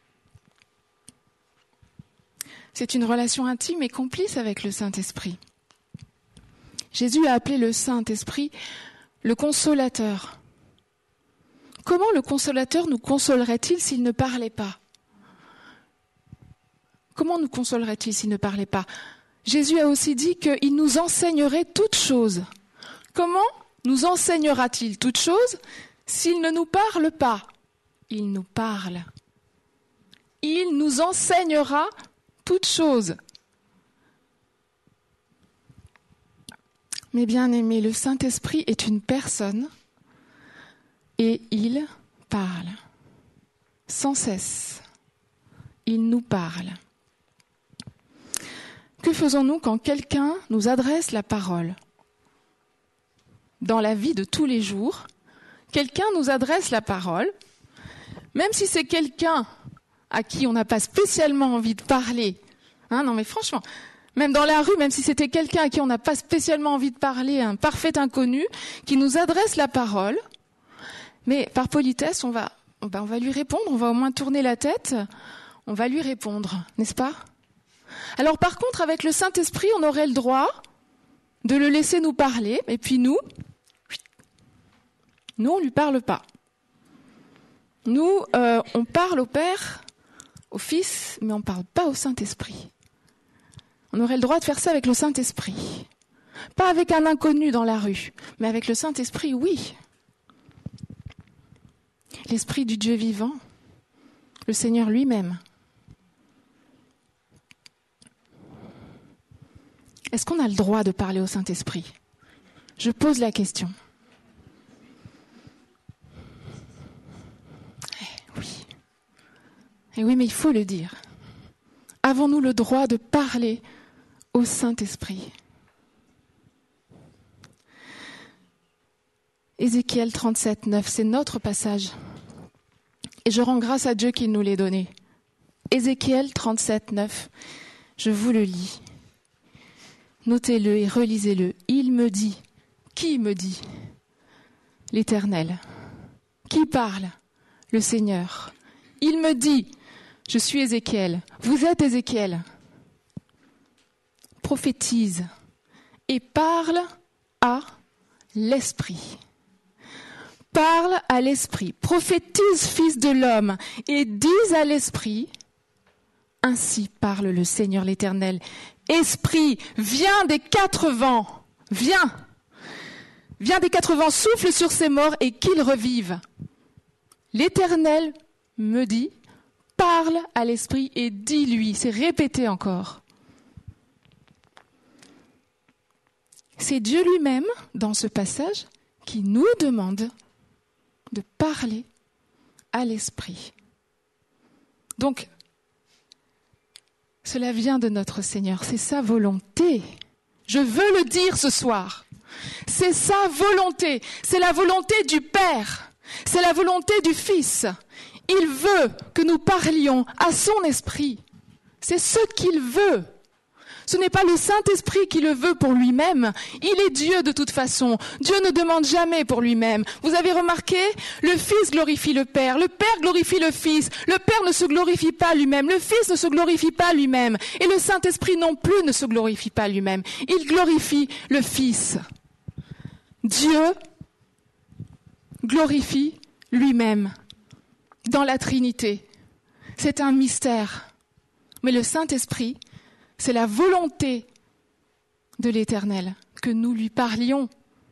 C'est une relation intime et complice avec le Saint-Esprit. Jésus a appelé le Saint-Esprit le consolateur. Comment le consolateur nous consolerait-il s'il ne parlait pas ? Comment nous consolerait-il s'il ne parlait pas ? Jésus a aussi dit qu'il nous enseignerait toutes choses. Comment nous enseignera-t-il toutes choses s'il ne nous parle pas ? Il nous parle. Il nous enseignera toutes choses. Mes bien-aimés, le Saint-Esprit est une personne et il parle sans cesse. Il nous parle. Que faisons-nous quand quelqu'un nous adresse la parole ? Dans la vie de tous les jours, quelqu'un nous adresse la parole, même si c'est quelqu'un à qui on n'a pas spécialement envie de parler. Hein, non mais franchement, même dans la rue, même si c'était quelqu'un à qui on n'a pas spécialement envie de parler, un parfait inconnu, qui nous adresse la parole, mais par politesse, on va, ben on va lui répondre, on va au moins tourner la tête, on va lui répondre, n'est-ce pas ? Alors par contre, avec le Saint-Esprit, on aurait le droit de le laisser nous parler, et puis nous, nous on ne lui parle pas. Nous, euh, on parle au Père, au Fils, mais on ne parle pas au Saint-Esprit. On aurait le droit de faire ça avec le Saint-Esprit. Pas avec un inconnu dans la rue, mais avec le Saint-Esprit, oui. L'Esprit du Dieu vivant, le Seigneur lui-même. Est-ce qu'on a le droit de parler au Saint-Esprit ? Je pose la question. Et oui, mais il faut le dire. Avons-nous le droit de parler au Saint-Esprit ? Ézéchiel trente-sept, neuf, c'est notre passage. Et je rends grâce à Dieu qu'il nous l'ait donné. Ézéchiel trente-sept, neuf, je vous le lis. Notez-le et relisez-le. Il me dit, qui me dit ? L'Éternel. Qui parle ? Le Seigneur. Il me dit, je suis Ézéchiel, vous êtes Ézéchiel. Prophétise et parle à l'Esprit. Parle à l'Esprit. Prophétise, fils de l'homme, et dis à l'Esprit, ainsi parle le Seigneur l'Éternel. Esprit, viens des quatre vents, viens. Viens des quatre vents, souffle sur ces morts et qu'ils revivent. L'Éternel me dit, parle à l'Esprit et dis-lui. C'est répété encore. C'est Dieu lui-même, dans ce passage, qui nous demande de parler à l'Esprit. Donc, cela vient de notre Seigneur, c'est sa volonté. Je veux le dire ce soir. C'est sa volonté, c'est la volonté du Père, c'est la volonté du Fils. Il veut que nous parlions à son esprit. C'est ce qu'il veut. Ce n'est pas le Saint-Esprit qui le veut pour lui-même. Il est Dieu de toute façon. Dieu ne demande jamais pour lui-même. Vous avez remarqué ? Le Fils glorifie le Père. Le Père glorifie le Fils. Le Père ne se glorifie pas lui-même. Le Fils ne se glorifie pas lui-même. Et le Saint-Esprit non plus ne se glorifie pas lui-même. Il glorifie le Fils. Dieu glorifie lui-même dans la Trinité. C'est un mystère. Mais le Saint-Esprit, c'est la volonté de l'Éternel que nous lui parlions.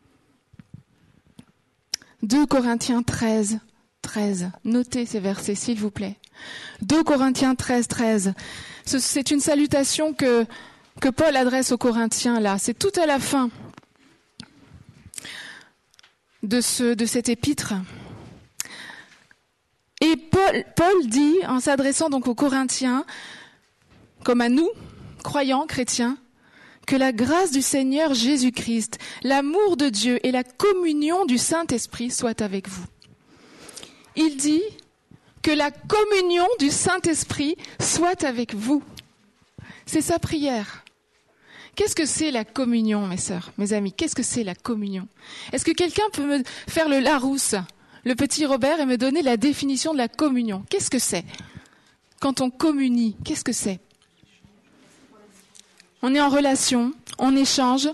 deux Corinthiens treize, treize. Notez ces versets, s'il vous plaît. deux Corinthiens treize, treize. C'est une salutation que, que Paul adresse aux Corinthiens, là. C'est tout à la fin de, ce, de cette épître. Et Paul, Paul dit, en s'adressant donc aux Corinthiens, comme à nous, croyants, chrétiens, que la grâce du Seigneur Jésus-Christ, l'amour de Dieu et la communion du Saint-Esprit soient avec vous. Il dit que la communion du Saint-Esprit soit avec vous. C'est sa prière. Qu'est-ce que c'est la communion, mes sœurs, mes amis? Qu'est-ce que c'est la communion? Est-ce que quelqu'un peut me faire le Larousse, le petit Robert, et me donner la définition de la communion? Qu'est-ce que c'est? Quand on communie, qu'est-ce que c'est? On est en relation, on échange,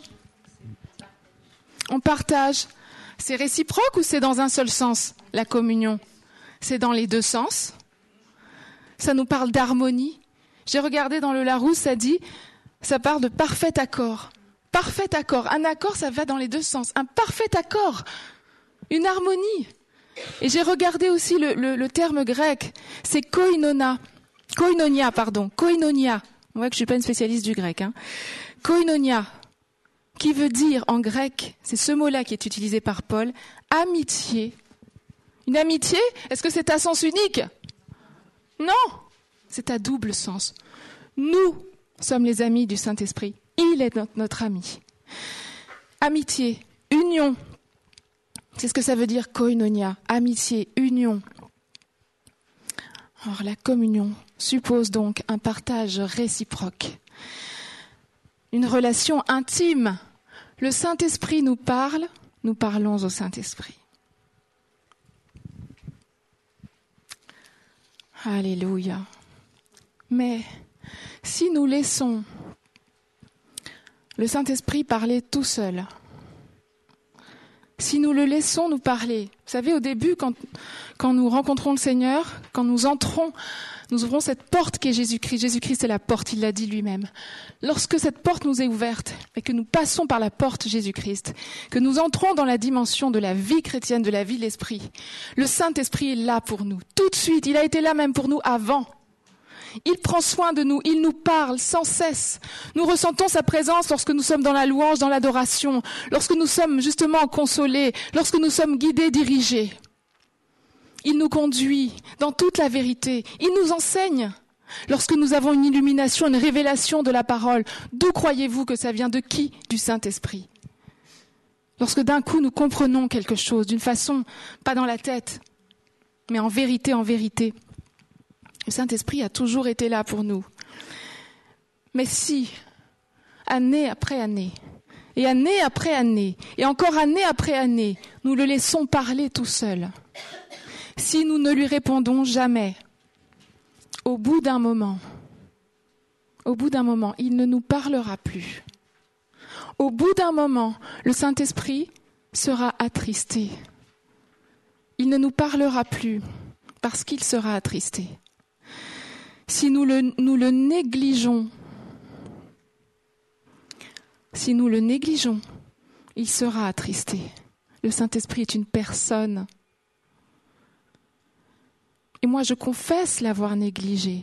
on partage. C'est réciproque ou c'est dans un seul sens, la communion? C'est dans les deux sens. Ça nous parle d'harmonie. J'ai regardé dans le Larousse, ça dit, ça parle de parfait accord. Parfait accord. Un accord, ça va dans les deux sens. Un parfait accord. Une harmonie. Et j'ai regardé aussi le, le, le terme grec. C'est koinona. Koinonia, pardon. Koinonia. On voit que je suis pas une spécialiste du grec, hein. Koinonia, qui veut dire en grec, c'est ce mot-là qui est utilisé par Paul, amitié. Une amitié, est-ce que c'est à sens unique? Non, c'est à double sens. Nous sommes les amis du Saint-Esprit. Il est notre, notre ami. Amitié, union. C'est ce que ça veut dire koinonia, amitié, union. Alors la communion suppose donc un partage réciproque, une relation intime. Le Saint-Esprit nous parle, nous parlons au Saint-Esprit. Alléluia. Mais si nous laissons le Saint-Esprit parler tout seul, si nous le laissons nous parler, vous savez, au début, quand, quand nous rencontrons le Seigneur, quand nous entrons, nous ouvrons cette porte qui est Jésus-Christ. Jésus-Christ est la porte, il l'a dit lui-même. Lorsque cette porte nous est ouverte et que nous passons par la porte Jésus-Christ, que nous entrons dans la dimension de la vie chrétienne, de la vie de l'Esprit, le Saint-Esprit est là pour nous. Tout de suite, il a été là même pour nous avant. Il prend soin de nous, il nous parle sans cesse. Nous ressentons sa présence lorsque nous sommes dans la louange, dans l'adoration, lorsque nous sommes justement consolés, lorsque nous sommes guidés, dirigés. Il nous conduit dans toute la vérité. Il nous enseigne. Lorsque nous avons une illumination, une révélation de la parole, d'où croyez-vous que ça vient? De qui? Du Saint-Esprit. Lorsque d'un coup nous comprenons quelque chose d'une façon, pas dans la tête, mais en vérité, en vérité. Le Saint-Esprit a toujours été là pour nous. Mais si, année après année, et année après année, et encore année après année, nous le laissons parler tout seul, si nous ne lui répondons jamais, au bout d'un moment, au bout d'un moment, il ne nous parlera plus. Au bout d'un moment, le Saint-Esprit sera attristé. Il ne nous parlera plus parce qu'il sera attristé. Si nous le, nous le négligeons, si nous le négligeons, il sera attristé. Le Saint-Esprit est une personne. Et moi, je confesse l'avoir négligé.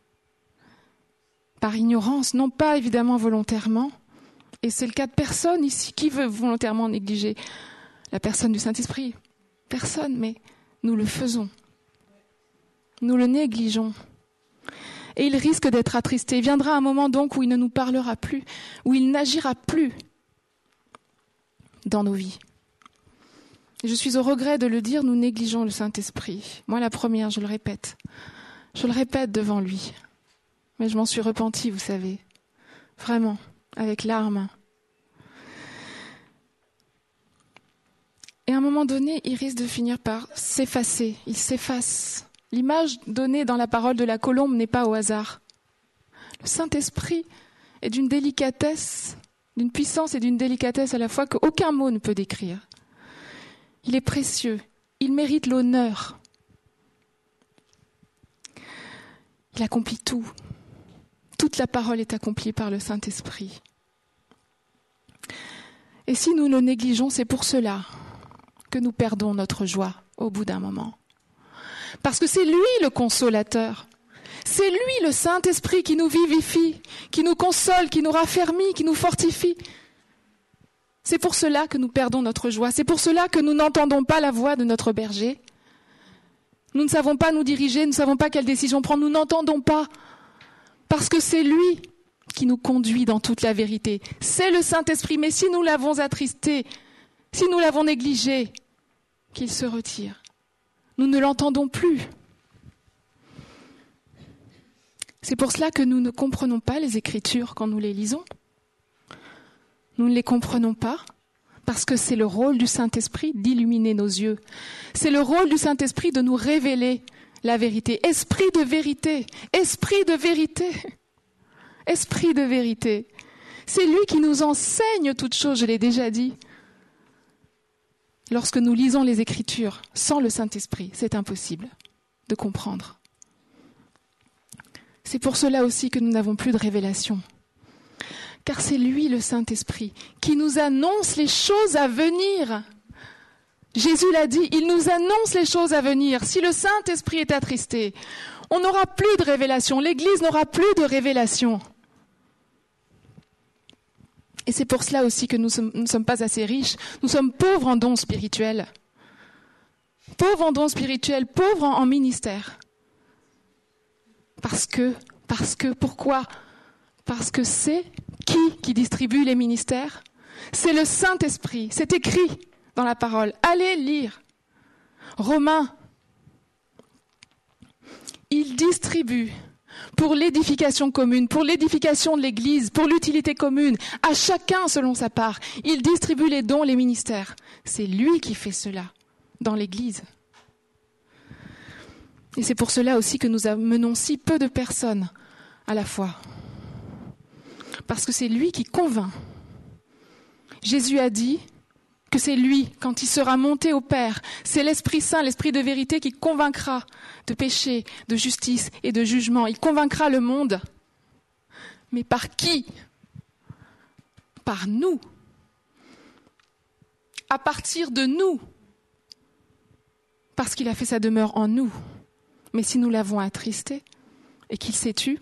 Par ignorance, non pas évidemment volontairement. Et c'est le cas de personne ici. Qui veut volontairement négliger la personne du Saint-Esprit? Personne, mais nous le faisons. Nous le négligeons. Et il risque d'être attristé. Il viendra un moment donc où il ne nous parlera plus, où il n'agira plus dans nos vies. Et je suis au regret de le dire, nous négligeons le Saint-Esprit. Moi, la première, je le répète. Je le répète devant lui. Mais je m'en suis repentie, vous savez. Vraiment, avec larmes. Et à un moment donné, il risque de finir par s'effacer. Il s'efface. L'image donnée dans la parole de la colombe n'est pas au hasard. Le Saint-Esprit est d'une délicatesse, d'une puissance et d'une délicatesse à la fois qu'aucun mot ne peut décrire. Il est précieux. Il mérite l'honneur. Il accomplit tout. Toute la parole est accomplie par le Saint-Esprit. Et si nous le négligeons, c'est pour cela que nous perdons notre joie au bout d'un moment. Parce que c'est lui le consolateur. C'est lui le Saint-Esprit qui nous vivifie, qui nous console, qui nous raffermit, qui nous fortifie. C'est pour cela que nous perdons notre joie. C'est pour cela que nous n'entendons pas la voix de notre berger. Nous ne savons pas nous diriger, nous ne savons pas quelle décision prendre, nous n'entendons pas. Parce que c'est lui qui nous conduit dans toute la vérité. C'est le Saint-Esprit. Mais si nous l'avons attristé, si nous l'avons négligé, qu'il se retire. Nous ne l'entendons plus. C'est pour cela que nous ne comprenons pas les Écritures quand nous les lisons. Nous ne les comprenons pas parce que c'est le rôle du Saint-Esprit d'illuminer nos yeux. C'est le rôle du Saint-Esprit de nous révéler la vérité. Esprit de vérité, esprit de vérité, esprit de vérité. C'est lui qui nous enseigne toutes choses, je l'ai déjà dit. Lorsque nous lisons les Écritures sans le Saint-Esprit, c'est impossible de comprendre. C'est pour cela aussi que nous n'avons plus de révélation. Car c'est lui, le Saint-Esprit, qui nous annonce les choses à venir. Jésus l'a dit, il nous annonce les choses à venir. Si le Saint-Esprit est attristé, on n'aura plus de révélation. L'Église n'aura plus de révélation. Et c'est pour cela aussi que nous sommes, ne sommes pas assez riches. Nous sommes pauvres en dons spirituels. Pauvres en dons spirituels, pauvres en, en ministère. Parce que, parce que, pourquoi ? Parce que c'est qui qui distribue les ministères ? C'est le Saint-Esprit. C'est écrit dans la parole. Allez lire. Romains. Il distribue pour l'édification commune, pour l'édification de l'Église, pour l'utilité commune, à chacun selon sa part. Il distribue les dons, les ministères. C'est lui qui fait cela dans l'Église. Et c'est pour cela aussi que nous amenons si peu de personnes à la foi. Parce que c'est lui qui convainc. Jésus a dit que c'est lui, quand il sera monté au Père, c'est l'Esprit Saint, l'Esprit de vérité qui convaincra de péché, de justice et de jugement. Il convaincra le monde. Mais par qui ? Par nous. À partir de nous. Parce qu'il a fait sa demeure en nous. Mais si nous l'avons attristé et qu'il s'est tu,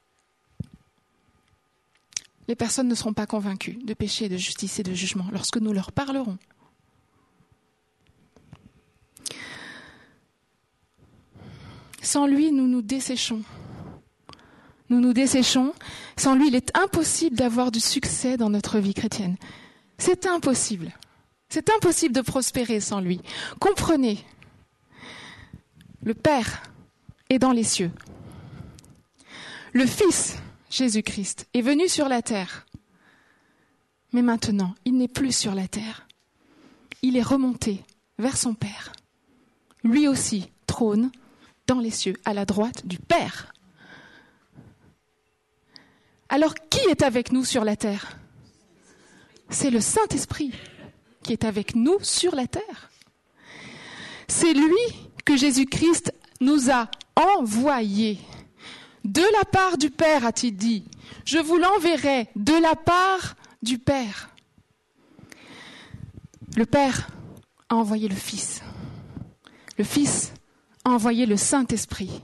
les personnes ne seront pas convaincues de péché, de justice et de jugement lorsque nous leur parlerons. Sans lui, nous nous desséchons. Nous nous desséchons. Sans lui, il est impossible d'avoir du succès dans notre vie chrétienne. C'est impossible. C'est impossible de prospérer sans lui. Comprenez, le Père est dans les cieux. Le Fils, Jésus-Christ, est venu sur la terre. Mais maintenant, il n'est plus sur la terre. Il est remonté vers son Père. Lui aussi trône dans les cieux, à la droite du Père. Alors, qui est avec nous sur la terre ? C'est le Saint-Esprit qui est avec nous sur la terre. C'est lui que Jésus-Christ nous a envoyé. De la part du Père, a-t-il dit. Je vous l'enverrai de la part du Père. Le Père a envoyé le Fils. Le Fils a envoyé le Saint-Esprit.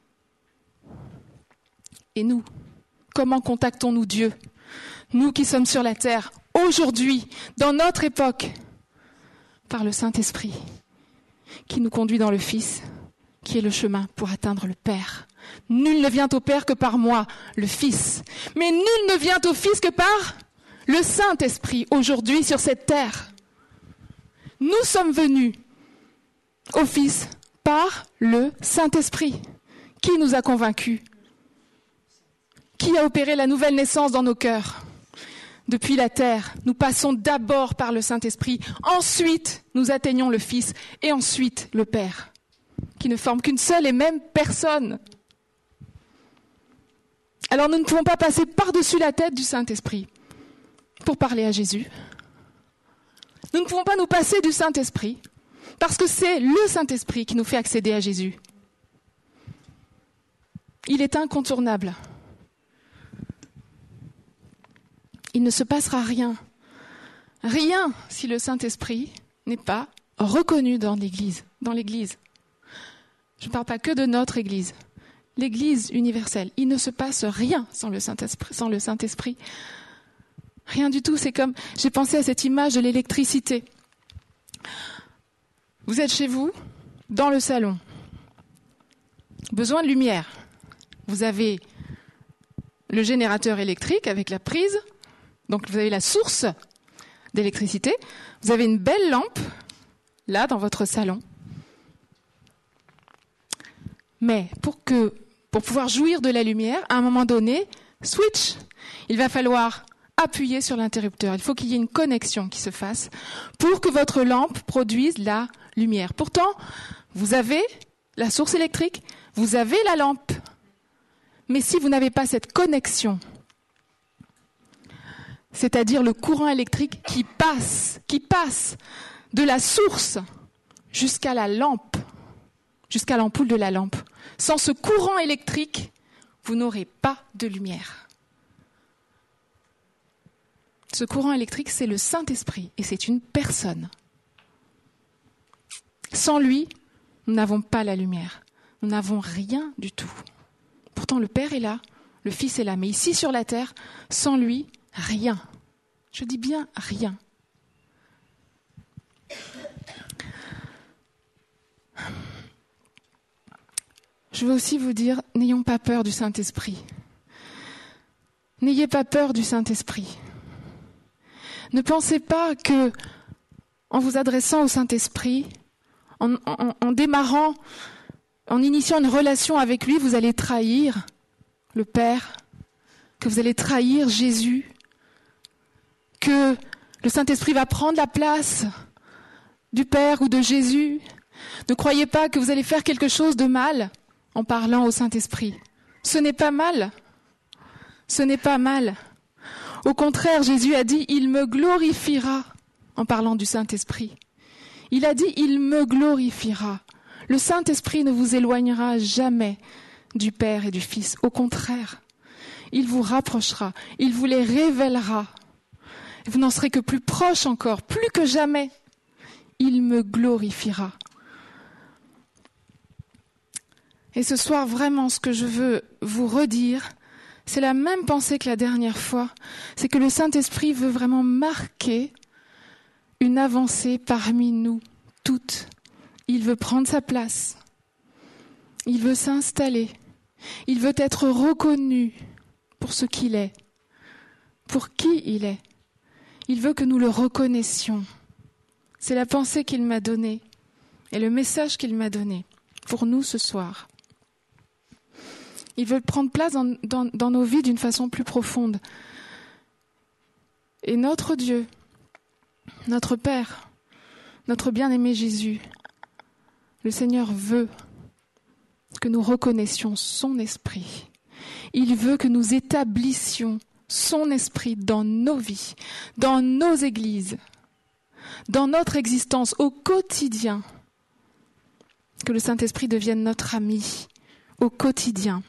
Et nous, comment contactons-nous Dieu ? Nous qui sommes sur la terre, aujourd'hui, dans notre époque, par le Saint-Esprit, qui nous conduit dans le Fils, qui est le chemin pour atteindre le Père. Nul ne vient au Père que par moi, le Fils. Mais nul ne vient au Fils que par le Saint-Esprit, aujourd'hui, sur cette terre. Nous sommes venus au Fils par le Saint-Esprit. Qui nous a convaincus ? Qui a opéré la nouvelle naissance dans nos cœurs ? Depuis la terre, nous passons d'abord par le Saint-Esprit, ensuite nous atteignons le Fils et ensuite le Père, qui ne forment qu'une seule et même personne. Alors nous ne pouvons pas passer par-dessus la tête du Saint-Esprit pour parler à Jésus. Nous ne pouvons pas nous passer du Saint-Esprit parce que c'est le Saint-Esprit qui nous fait accéder à Jésus. Il est incontournable. Il ne se passera rien, rien si le Saint-Esprit n'est pas reconnu dans l'Église, dans l'Église. Je ne parle pas que de notre Église, l'Église universelle. Il ne se passe rien sans le Saint-Esprit, sans le Saint-Esprit. Rien du tout. C'est comme, j'ai pensé à cette image de l'électricité. Vous êtes chez vous, dans le salon. Besoin de lumière. Vous avez le générateur électrique avec la prise. Donc vous avez la source d'électricité. Vous avez une belle lampe, là, dans votre salon. Mais pour que, pour pouvoir jouir de la lumière, à un moment donné, switch. Il va falloir appuyer sur l'interrupteur. Il faut qu'il y ait une connexion qui se fasse pour que votre lampe produise la lumière. Pourtant, vous avez la source électrique, vous avez la lampe. Mais si vous n'avez pas cette connexion, c'est-à-dire le courant électrique qui passe, qui passe de la source jusqu'à la lampe, jusqu'à l'ampoule de la lampe. Sans ce courant électrique, vous n'aurez pas de lumière. Ce courant électrique, c'est le Saint-Esprit et c'est une personne. Sans lui, nous n'avons pas la lumière. Nous n'avons rien du tout. Pourtant, le Père est là, le Fils est là. Mais ici, sur la terre, sans lui, rien. Je dis bien rien. Je veux aussi vous dire, n'ayons pas peur du Saint-Esprit. N'ayez pas peur du Saint-Esprit. Ne pensez pas que, en vous adressant au Saint-Esprit, en, en, en démarrant, en initiant une relation avec lui, vous allez trahir le Père, que vous allez trahir Jésus, que le Saint-Esprit va prendre la place du Père ou de Jésus. Ne croyez pas que vous allez faire quelque chose de mal en parlant au Saint-Esprit. Ce n'est pas mal. Ce n'est pas mal. Au contraire, Jésus a dit « Il me glorifiera » en parlant du Saint-Esprit. Il a dit « Il me glorifiera ». Le Saint-Esprit ne vous éloignera jamais du Père et du Fils. Au contraire, il vous rapprochera, il vous les révélera. Vous n'en serez que plus proche encore, plus que jamais. Il me glorifiera. Et ce soir, vraiment, ce que je veux vous redire, c'est la même pensée que la dernière fois. C'est que le Saint-Esprit veut vraiment marquer une avancée parmi nous toutes. Il veut prendre sa place. Il veut s'installer. Il veut être reconnu pour ce qu'il est, pour qui il est. Il veut que nous le reconnaissions. C'est la pensée qu'il m'a donnée et le message qu'il m'a donné pour nous ce soir. Il veut prendre place dans, dans, dans nos vies d'une façon plus profonde. Et notre Dieu, notre Père, notre bien-aimé Jésus, le Seigneur veut que nous reconnaissions son esprit. Il veut que nous établissions son esprit dans nos vies, dans nos églises, dans notre existence au quotidien. Que le Saint-Esprit devienne notre ami au quotidien.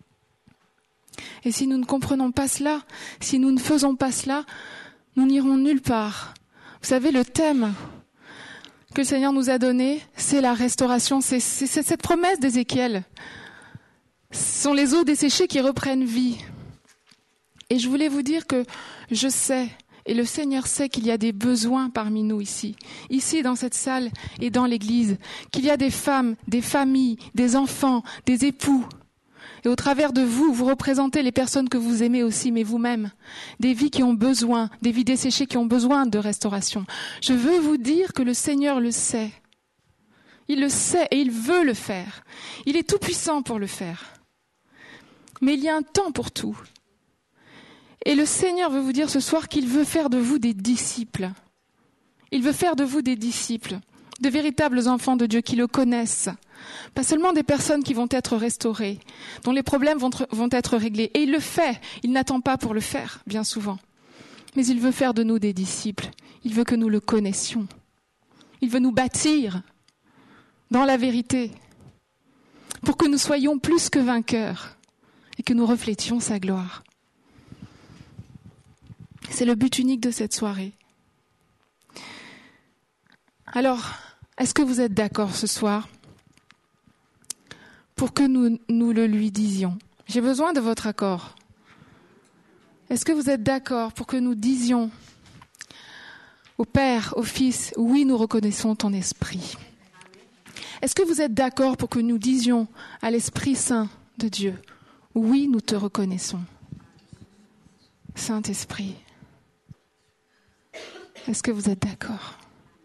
Et si nous ne comprenons pas cela, si nous ne faisons pas cela, nous n'irons nulle part. Vous savez, le thème que le Seigneur nous a donné, c'est la restauration, c'est, c'est, c'est cette promesse d'Ézéchiel. Ce sont les eaux desséchées qui reprennent vie. Et je voulais vous dire que je sais, et le Seigneur sait qu'il y a des besoins parmi nous ici, ici dans cette salle et dans l'église, qu'il y a des femmes, des familles, des enfants, des époux. Et au travers de vous, vous représentez les personnes que vous aimez aussi, mais vous-même. Des vies qui ont besoin, des vies desséchées qui ont besoin de restauration. Je veux vous dire que le Seigneur le sait. Il le sait et il veut le faire. Il est tout puissant pour le faire. Mais il y a un temps pour tout. Et le Seigneur veut vous dire ce soir qu'il veut faire de vous des disciples. Il veut faire de vous des disciples, de véritables enfants de Dieu qui le connaissent. Pas seulement des personnes qui vont être restaurées, dont les problèmes vont, vont être réglés. Et il le fait, il n'attend pas pour le faire, bien souvent. Mais il veut faire de nous des disciples. Il veut que nous le connaissions. Il veut nous bâtir dans la vérité, pour que nous soyons plus que vainqueurs et que nous reflétions sa gloire. C'est le but unique de cette soirée. Alors, est-ce que vous êtes d'accord ce soir pour que nous, nous le lui disions? J'ai besoin de votre accord. Est-ce que vous êtes d'accord pour que nous disions au Père, au Fils, oui, nous reconnaissons ton esprit? Est-ce que vous êtes d'accord pour que nous disions à l'Esprit Saint de Dieu, oui, nous te reconnaissons? Saint-Esprit, est-ce que vous êtes d'accord?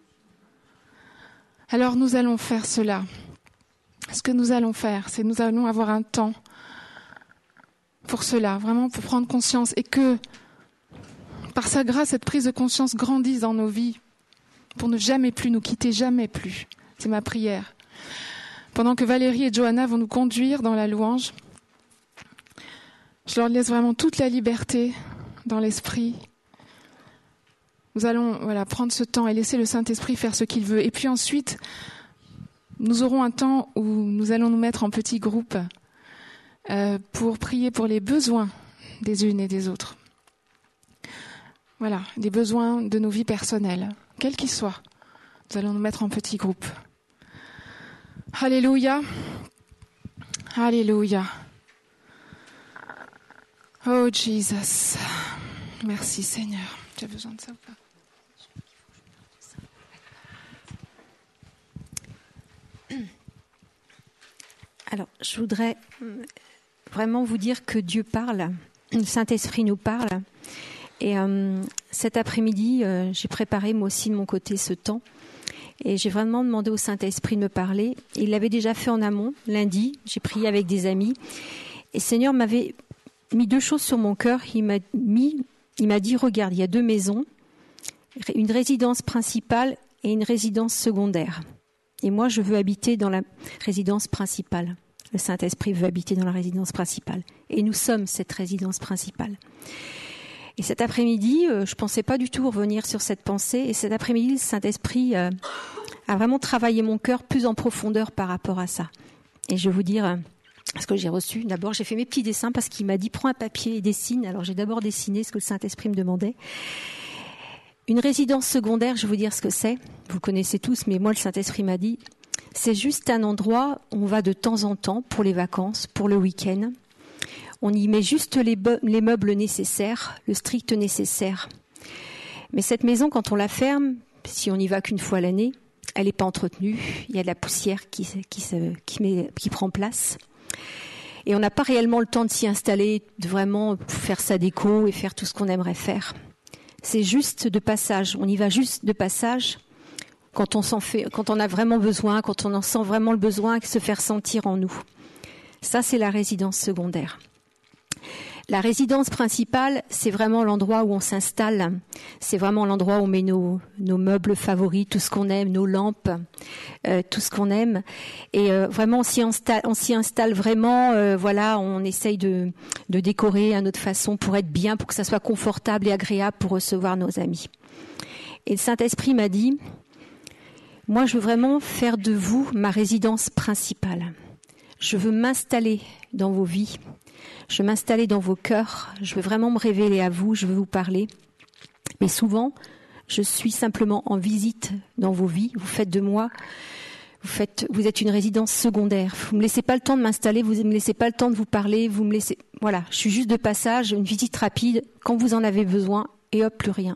Alors nous allons faire cela. Ce que nous allons faire, c'est nous allons avoir un temps pour cela, vraiment pour prendre conscience et que par sa grâce, cette prise de conscience grandisse dans nos vies pour ne jamais plus nous quitter, jamais plus. C'est ma prière. Pendant que Valérie et Johanna vont nous conduire dans la louange, je leur laisse vraiment toute la liberté dans l'esprit. Nous allons voilà, prendre ce temps et laisser le Saint-Esprit faire ce qu'il veut. Et puis ensuite, nous aurons un temps où nous allons nous mettre en petits groupes euh, pour prier pour les besoins des unes et des autres. Voilà, les besoins de nos vies personnelles, quels qu'ils soient. Nous allons nous mettre en petits groupes. Alléluia. Alléluia. Oh Jesus. Merci Seigneur. Tu as besoin de ça ou pas? Alors, je voudrais vraiment vous dire que Dieu parle, le Saint-Esprit nous parle. Et euh, cet après-midi, euh, j'ai préparé moi aussi de mon côté ce temps. Et j'ai vraiment demandé au Saint-Esprit de me parler. Il l'avait déjà fait en amont, lundi. J'ai prié avec des amis. Et le Seigneur m'avait mis deux choses sur mon cœur. Il m'a mis, il m'a dit, regarde, il y a deux maisons, une résidence principale et une résidence secondaire. Et moi, je veux habiter dans la résidence principale. Le Saint-Esprit veut habiter dans la résidence principale. Et nous sommes cette résidence principale. Et cet après-midi, euh, je ne pensais pas du tout revenir sur cette pensée. Et cet après-midi, le Saint-Esprit euh, a vraiment travaillé mon cœur plus en profondeur par rapport à ça. Et je vais vous dire euh, ce que j'ai reçu. D'abord, j'ai fait mes petits dessins parce qu'il m'a dit « prends un papier et dessine ». Alors, j'ai d'abord dessiné ce que le Saint-Esprit me demandait. Une résidence secondaire, je vais vous dire ce que c'est. Vous le connaissez tous, mais moi, le Saint-Esprit m'a dit « c'est juste un endroit où on va de temps en temps pour les vacances, pour le week-end. On y met juste les, be- les meubles nécessaires, le strict nécessaire. Mais cette maison, quand on la ferme, si on n'y va qu'une fois l'année, elle n'est pas entretenue, il y a de la poussière qui, qui, se, qui, met, qui prend place. Et on n'a pas réellement le temps de s'y installer, de vraiment faire sa déco et faire tout ce qu'on aimerait faire. C'est juste de passage, on y va juste de passage quand on s'en fait, quand on a vraiment besoin, quand on en sent vraiment le besoin, se faire sentir en nous. Ça, c'est la résidence secondaire. La résidence principale, c'est vraiment l'endroit où on s'installe. C'est vraiment l'endroit où on met nos, nos meubles favoris, tout ce qu'on aime, nos lampes, euh, tout ce qu'on aime. Et euh, vraiment, on s'y installe, on s'y installe vraiment. Euh, voilà, on essaye de, de décorer à notre façon pour être bien, pour que ça soit confortable et agréable pour recevoir nos amis. Et le Saint-Esprit m'a dit, moi, je veux vraiment faire de vous ma résidence principale. Je veux m'installer dans vos vies. Je veux m'installer dans vos cœurs, je veux vraiment me révéler à vous, je veux vous parler. Mais souvent, je suis simplement en visite dans vos vies. Vous faites de moi, vous, faites, vous êtes une résidence secondaire. Vous ne me laissez pas le temps de m'installer, vous ne me laissez pas le temps de vous parler. Vous me laissez, voilà, je suis juste de passage, une visite rapide, quand vous en avez besoin, et hop, plus rien.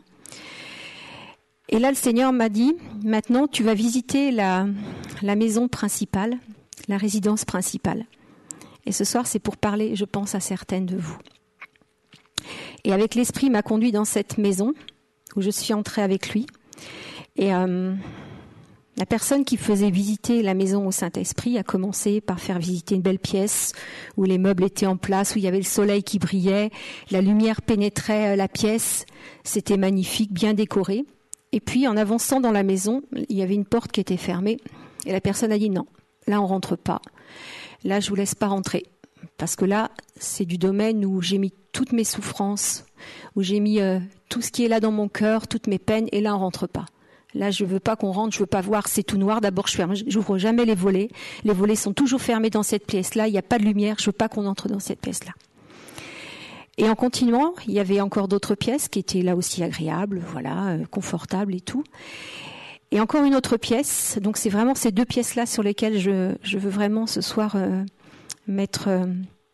Et là, le Seigneur m'a dit, maintenant, tu vas visiter la, la maison principale, la résidence principale. Et ce soir, c'est pour parler, je pense, à certaines de vous. Et avec l'Esprit, il m'a conduit dans cette maison où je suis entrée avec lui. Et euh, la personne qui faisait visiter la maison au Saint-Esprit a commencé par faire visiter une belle pièce où les meubles étaient en place, où il y avait le soleil qui brillait, la lumière pénétrait la pièce. C'était magnifique, bien décoré. Et puis, en avançant dans la maison, il y avait une porte qui était fermée. Et la personne a dit non, là, on rentre pas. Là, je vous laisse pas rentrer, parce que là, c'est du domaine où j'ai mis toutes mes souffrances, où j'ai mis euh, tout ce qui est là dans mon cœur, toutes mes peines, et là, on rentre pas. Là, je veux pas qu'on rentre, je veux pas voir, c'est tout noir. D'abord, je ferme, j'ouvre jamais les volets. Les volets sont toujours fermés dans cette pièce-là, il n'y a pas de lumière, je veux pas qu'on entre dans cette pièce-là. Et en continuant, il y avait encore d'autres pièces qui étaient là aussi agréables, voilà, euh, confortables et tout. Et encore une autre pièce, donc c'est vraiment ces deux pièces-là sur lesquelles je, je veux vraiment ce soir euh, mettre, euh,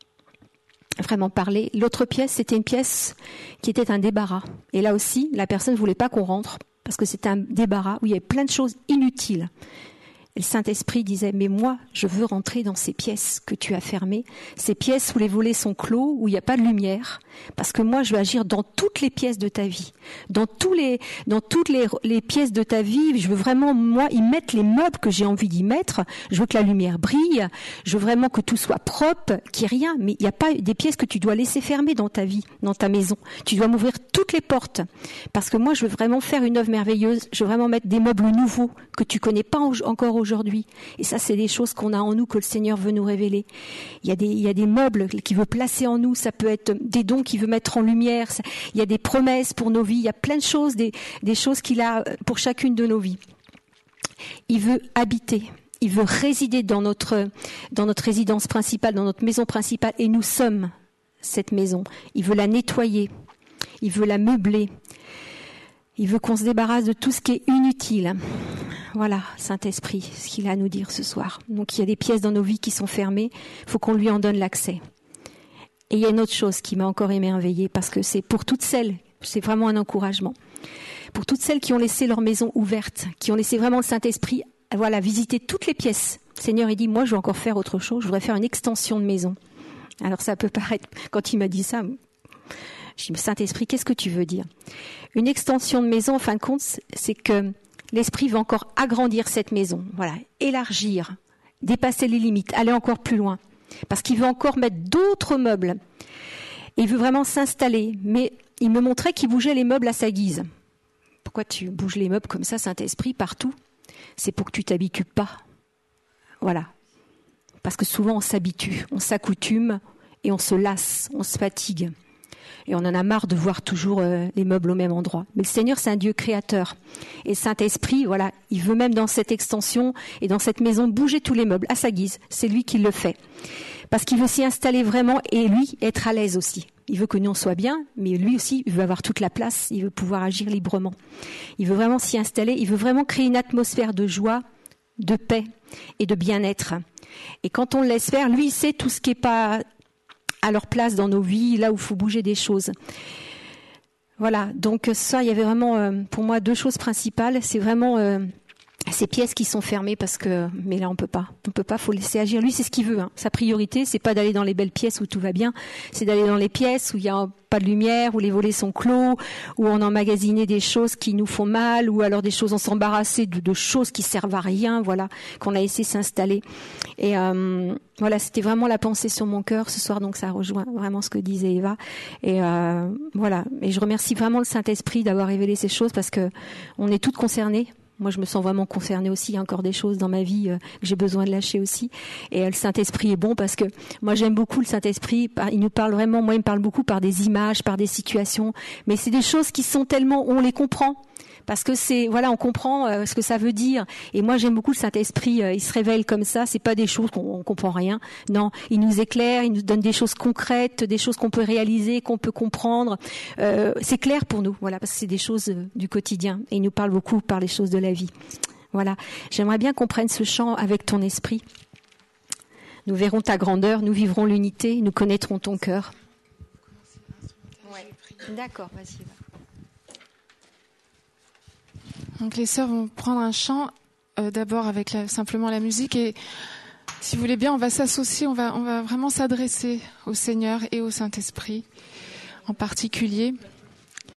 vraiment parler. L'autre pièce, c'était une pièce qui était un débarras. Et là aussi, la personne ne voulait pas qu'on rentre parce que c'était un débarras où il y avait plein de choses inutiles. Et le Saint-Esprit disait, mais moi, je veux rentrer dans ces pièces que tu as fermées, ces pièces où les volets sont clos, où il n'y a pas de lumière, parce que moi, je veux agir dans toutes les pièces de ta vie, dans tous les, dans toutes les, les pièces de ta vie. Je veux vraiment, moi, y mettre les meubles que j'ai envie d'y mettre. Je veux que la lumière brille. Je veux vraiment que tout soit propre, qu'il n'y ait rien. Mais il n'y a pas des pièces que tu dois laisser fermées dans ta vie, dans ta maison. Tu dois m'ouvrir toutes les portes, parce que moi, je veux vraiment faire une œuvre merveilleuse. Je veux vraiment mettre des meubles nouveaux que tu connais pas encore aujourd'hui. Et ça, c'est des choses qu'on a en nous que le Seigneur veut nous révéler. Il y a des, il y a des meubles qu'il veut placer en nous. Ça peut être des dons qu'il veut mettre en lumière. Il y a des promesses pour nos vies. Il y a plein de choses, des, des choses qu'il a pour chacune de nos vies. Il veut habiter. Il veut résider dans notre, dans notre résidence principale, dans notre maison principale. Et nous sommes cette maison. Il veut la nettoyer. Il veut la meubler. Il veut qu'on se débarrasse de tout ce qui est inutile. Voilà, Saint-Esprit, ce qu'il a à nous dire ce soir. Donc il y a des pièces dans nos vies qui sont fermées, il faut qu'on lui en donne l'accès. Et il y a une autre chose qui m'a encore émerveillée, parce que c'est pour toutes celles, c'est vraiment un encouragement, pour toutes celles qui ont laissé leur maison ouverte, qui ont laissé vraiment le Saint-Esprit, voilà, visiter toutes les pièces. Le Seigneur, il dit, moi je veux encore faire autre chose, je voudrais faire une extension de maison. Alors ça peut paraître, quand il m'a dit ça, je dis, Saint-Esprit, qu'est-ce que tu veux dire ? Une extension de maison, en fin de compte, c'est que l'Esprit va encore agrandir cette maison, voilà, élargir, dépasser les limites, aller encore plus loin. Parce qu'il veut encore mettre d'autres meubles. Et il veut vraiment s'installer. Mais il me montrait qu'il bougeait les meubles à sa guise. Pourquoi tu bouges les meubles comme ça, Saint-Esprit, partout ? C'est pour que tu t'habitues pas. Voilà. Parce que souvent on s'habitue, on s'accoutume et on se lasse, on se fatigue. Et on en a marre de voir toujours euh, les meubles au même endroit. Mais le Seigneur, c'est un Dieu créateur. Et le Saint-Esprit, voilà, il veut même dans cette extension et dans cette maison bouger tous les meubles à sa guise. C'est lui qui le fait. Parce qu'il veut s'y installer vraiment et lui être à l'aise aussi. Il veut que nous on soit bien, mais lui aussi, il veut avoir toute la place. Il veut pouvoir agir librement. Il veut vraiment s'y installer. Il veut vraiment créer une atmosphère de joie, de paix et de bien-être. Et quand on le laisse faire, lui, il sait tout ce qui n'est pas à leur place dans nos vies, là où il faut bouger des choses. Voilà, donc ça, il y avait vraiment, euh, pour moi, deux choses principales. C'est vraiment euh, ces pièces qui sont fermées parce que, mais là on peut pas, on peut pas, faut le laisser agir. Lui c'est ce qu'il veut. Hein. Sa priorité c'est pas d'aller dans les belles pièces où tout va bien, c'est d'aller dans les pièces où il y a pas de lumière, où les volets sont clos, où on a emmagasiné des choses qui nous font mal, ou alors des choses on s'embarrassait de, de choses qui servent à rien, voilà, qu'on a laissé s'installer. Et euh, voilà, c'était vraiment la pensée sur mon cœur ce soir, donc ça rejoint vraiment ce que disait Eva. Et euh, voilà, et je remercie vraiment le Saint-Esprit d'avoir révélé ces choses parce que on est toutes concernées. Moi, je me sens vraiment concernée aussi. Il y a encore des choses dans ma vie euh, que j'ai besoin de lâcher aussi. Et euh, le Saint-Esprit est bon parce que moi, j'aime beaucoup le Saint-Esprit. Il nous parle vraiment, moi, il me parle beaucoup par des images, par des situations. Mais c'est des choses qui sont tellement, on les comprend. Parce que c'est, voilà, on comprend euh, ce que ça veut dire. Et moi, j'aime beaucoup le Saint-Esprit. Euh, il se révèle comme ça. C'est pas des choses qu'on on comprend rien. Non, il nous éclaire, il nous donne des choses concrètes, des choses qu'on peut réaliser, qu'on peut comprendre. Euh, c'est clair pour nous, voilà, parce que c'est des choses euh, du quotidien. Et il nous parle beaucoup par les choses de la vie. Voilà. J'aimerais bien qu'on prenne ce chant avec ton esprit. Nous verrons ta grandeur, nous vivrons l'unité, nous connaîtrons ton cœur. Ouais. D'accord, vas-y. Donc les sœurs vont prendre un chant euh, d'abord avec la, simplement la musique et si vous voulez bien, on va s'associer, on va, on va vraiment s'adresser au Seigneur et au Saint-Esprit en particulier.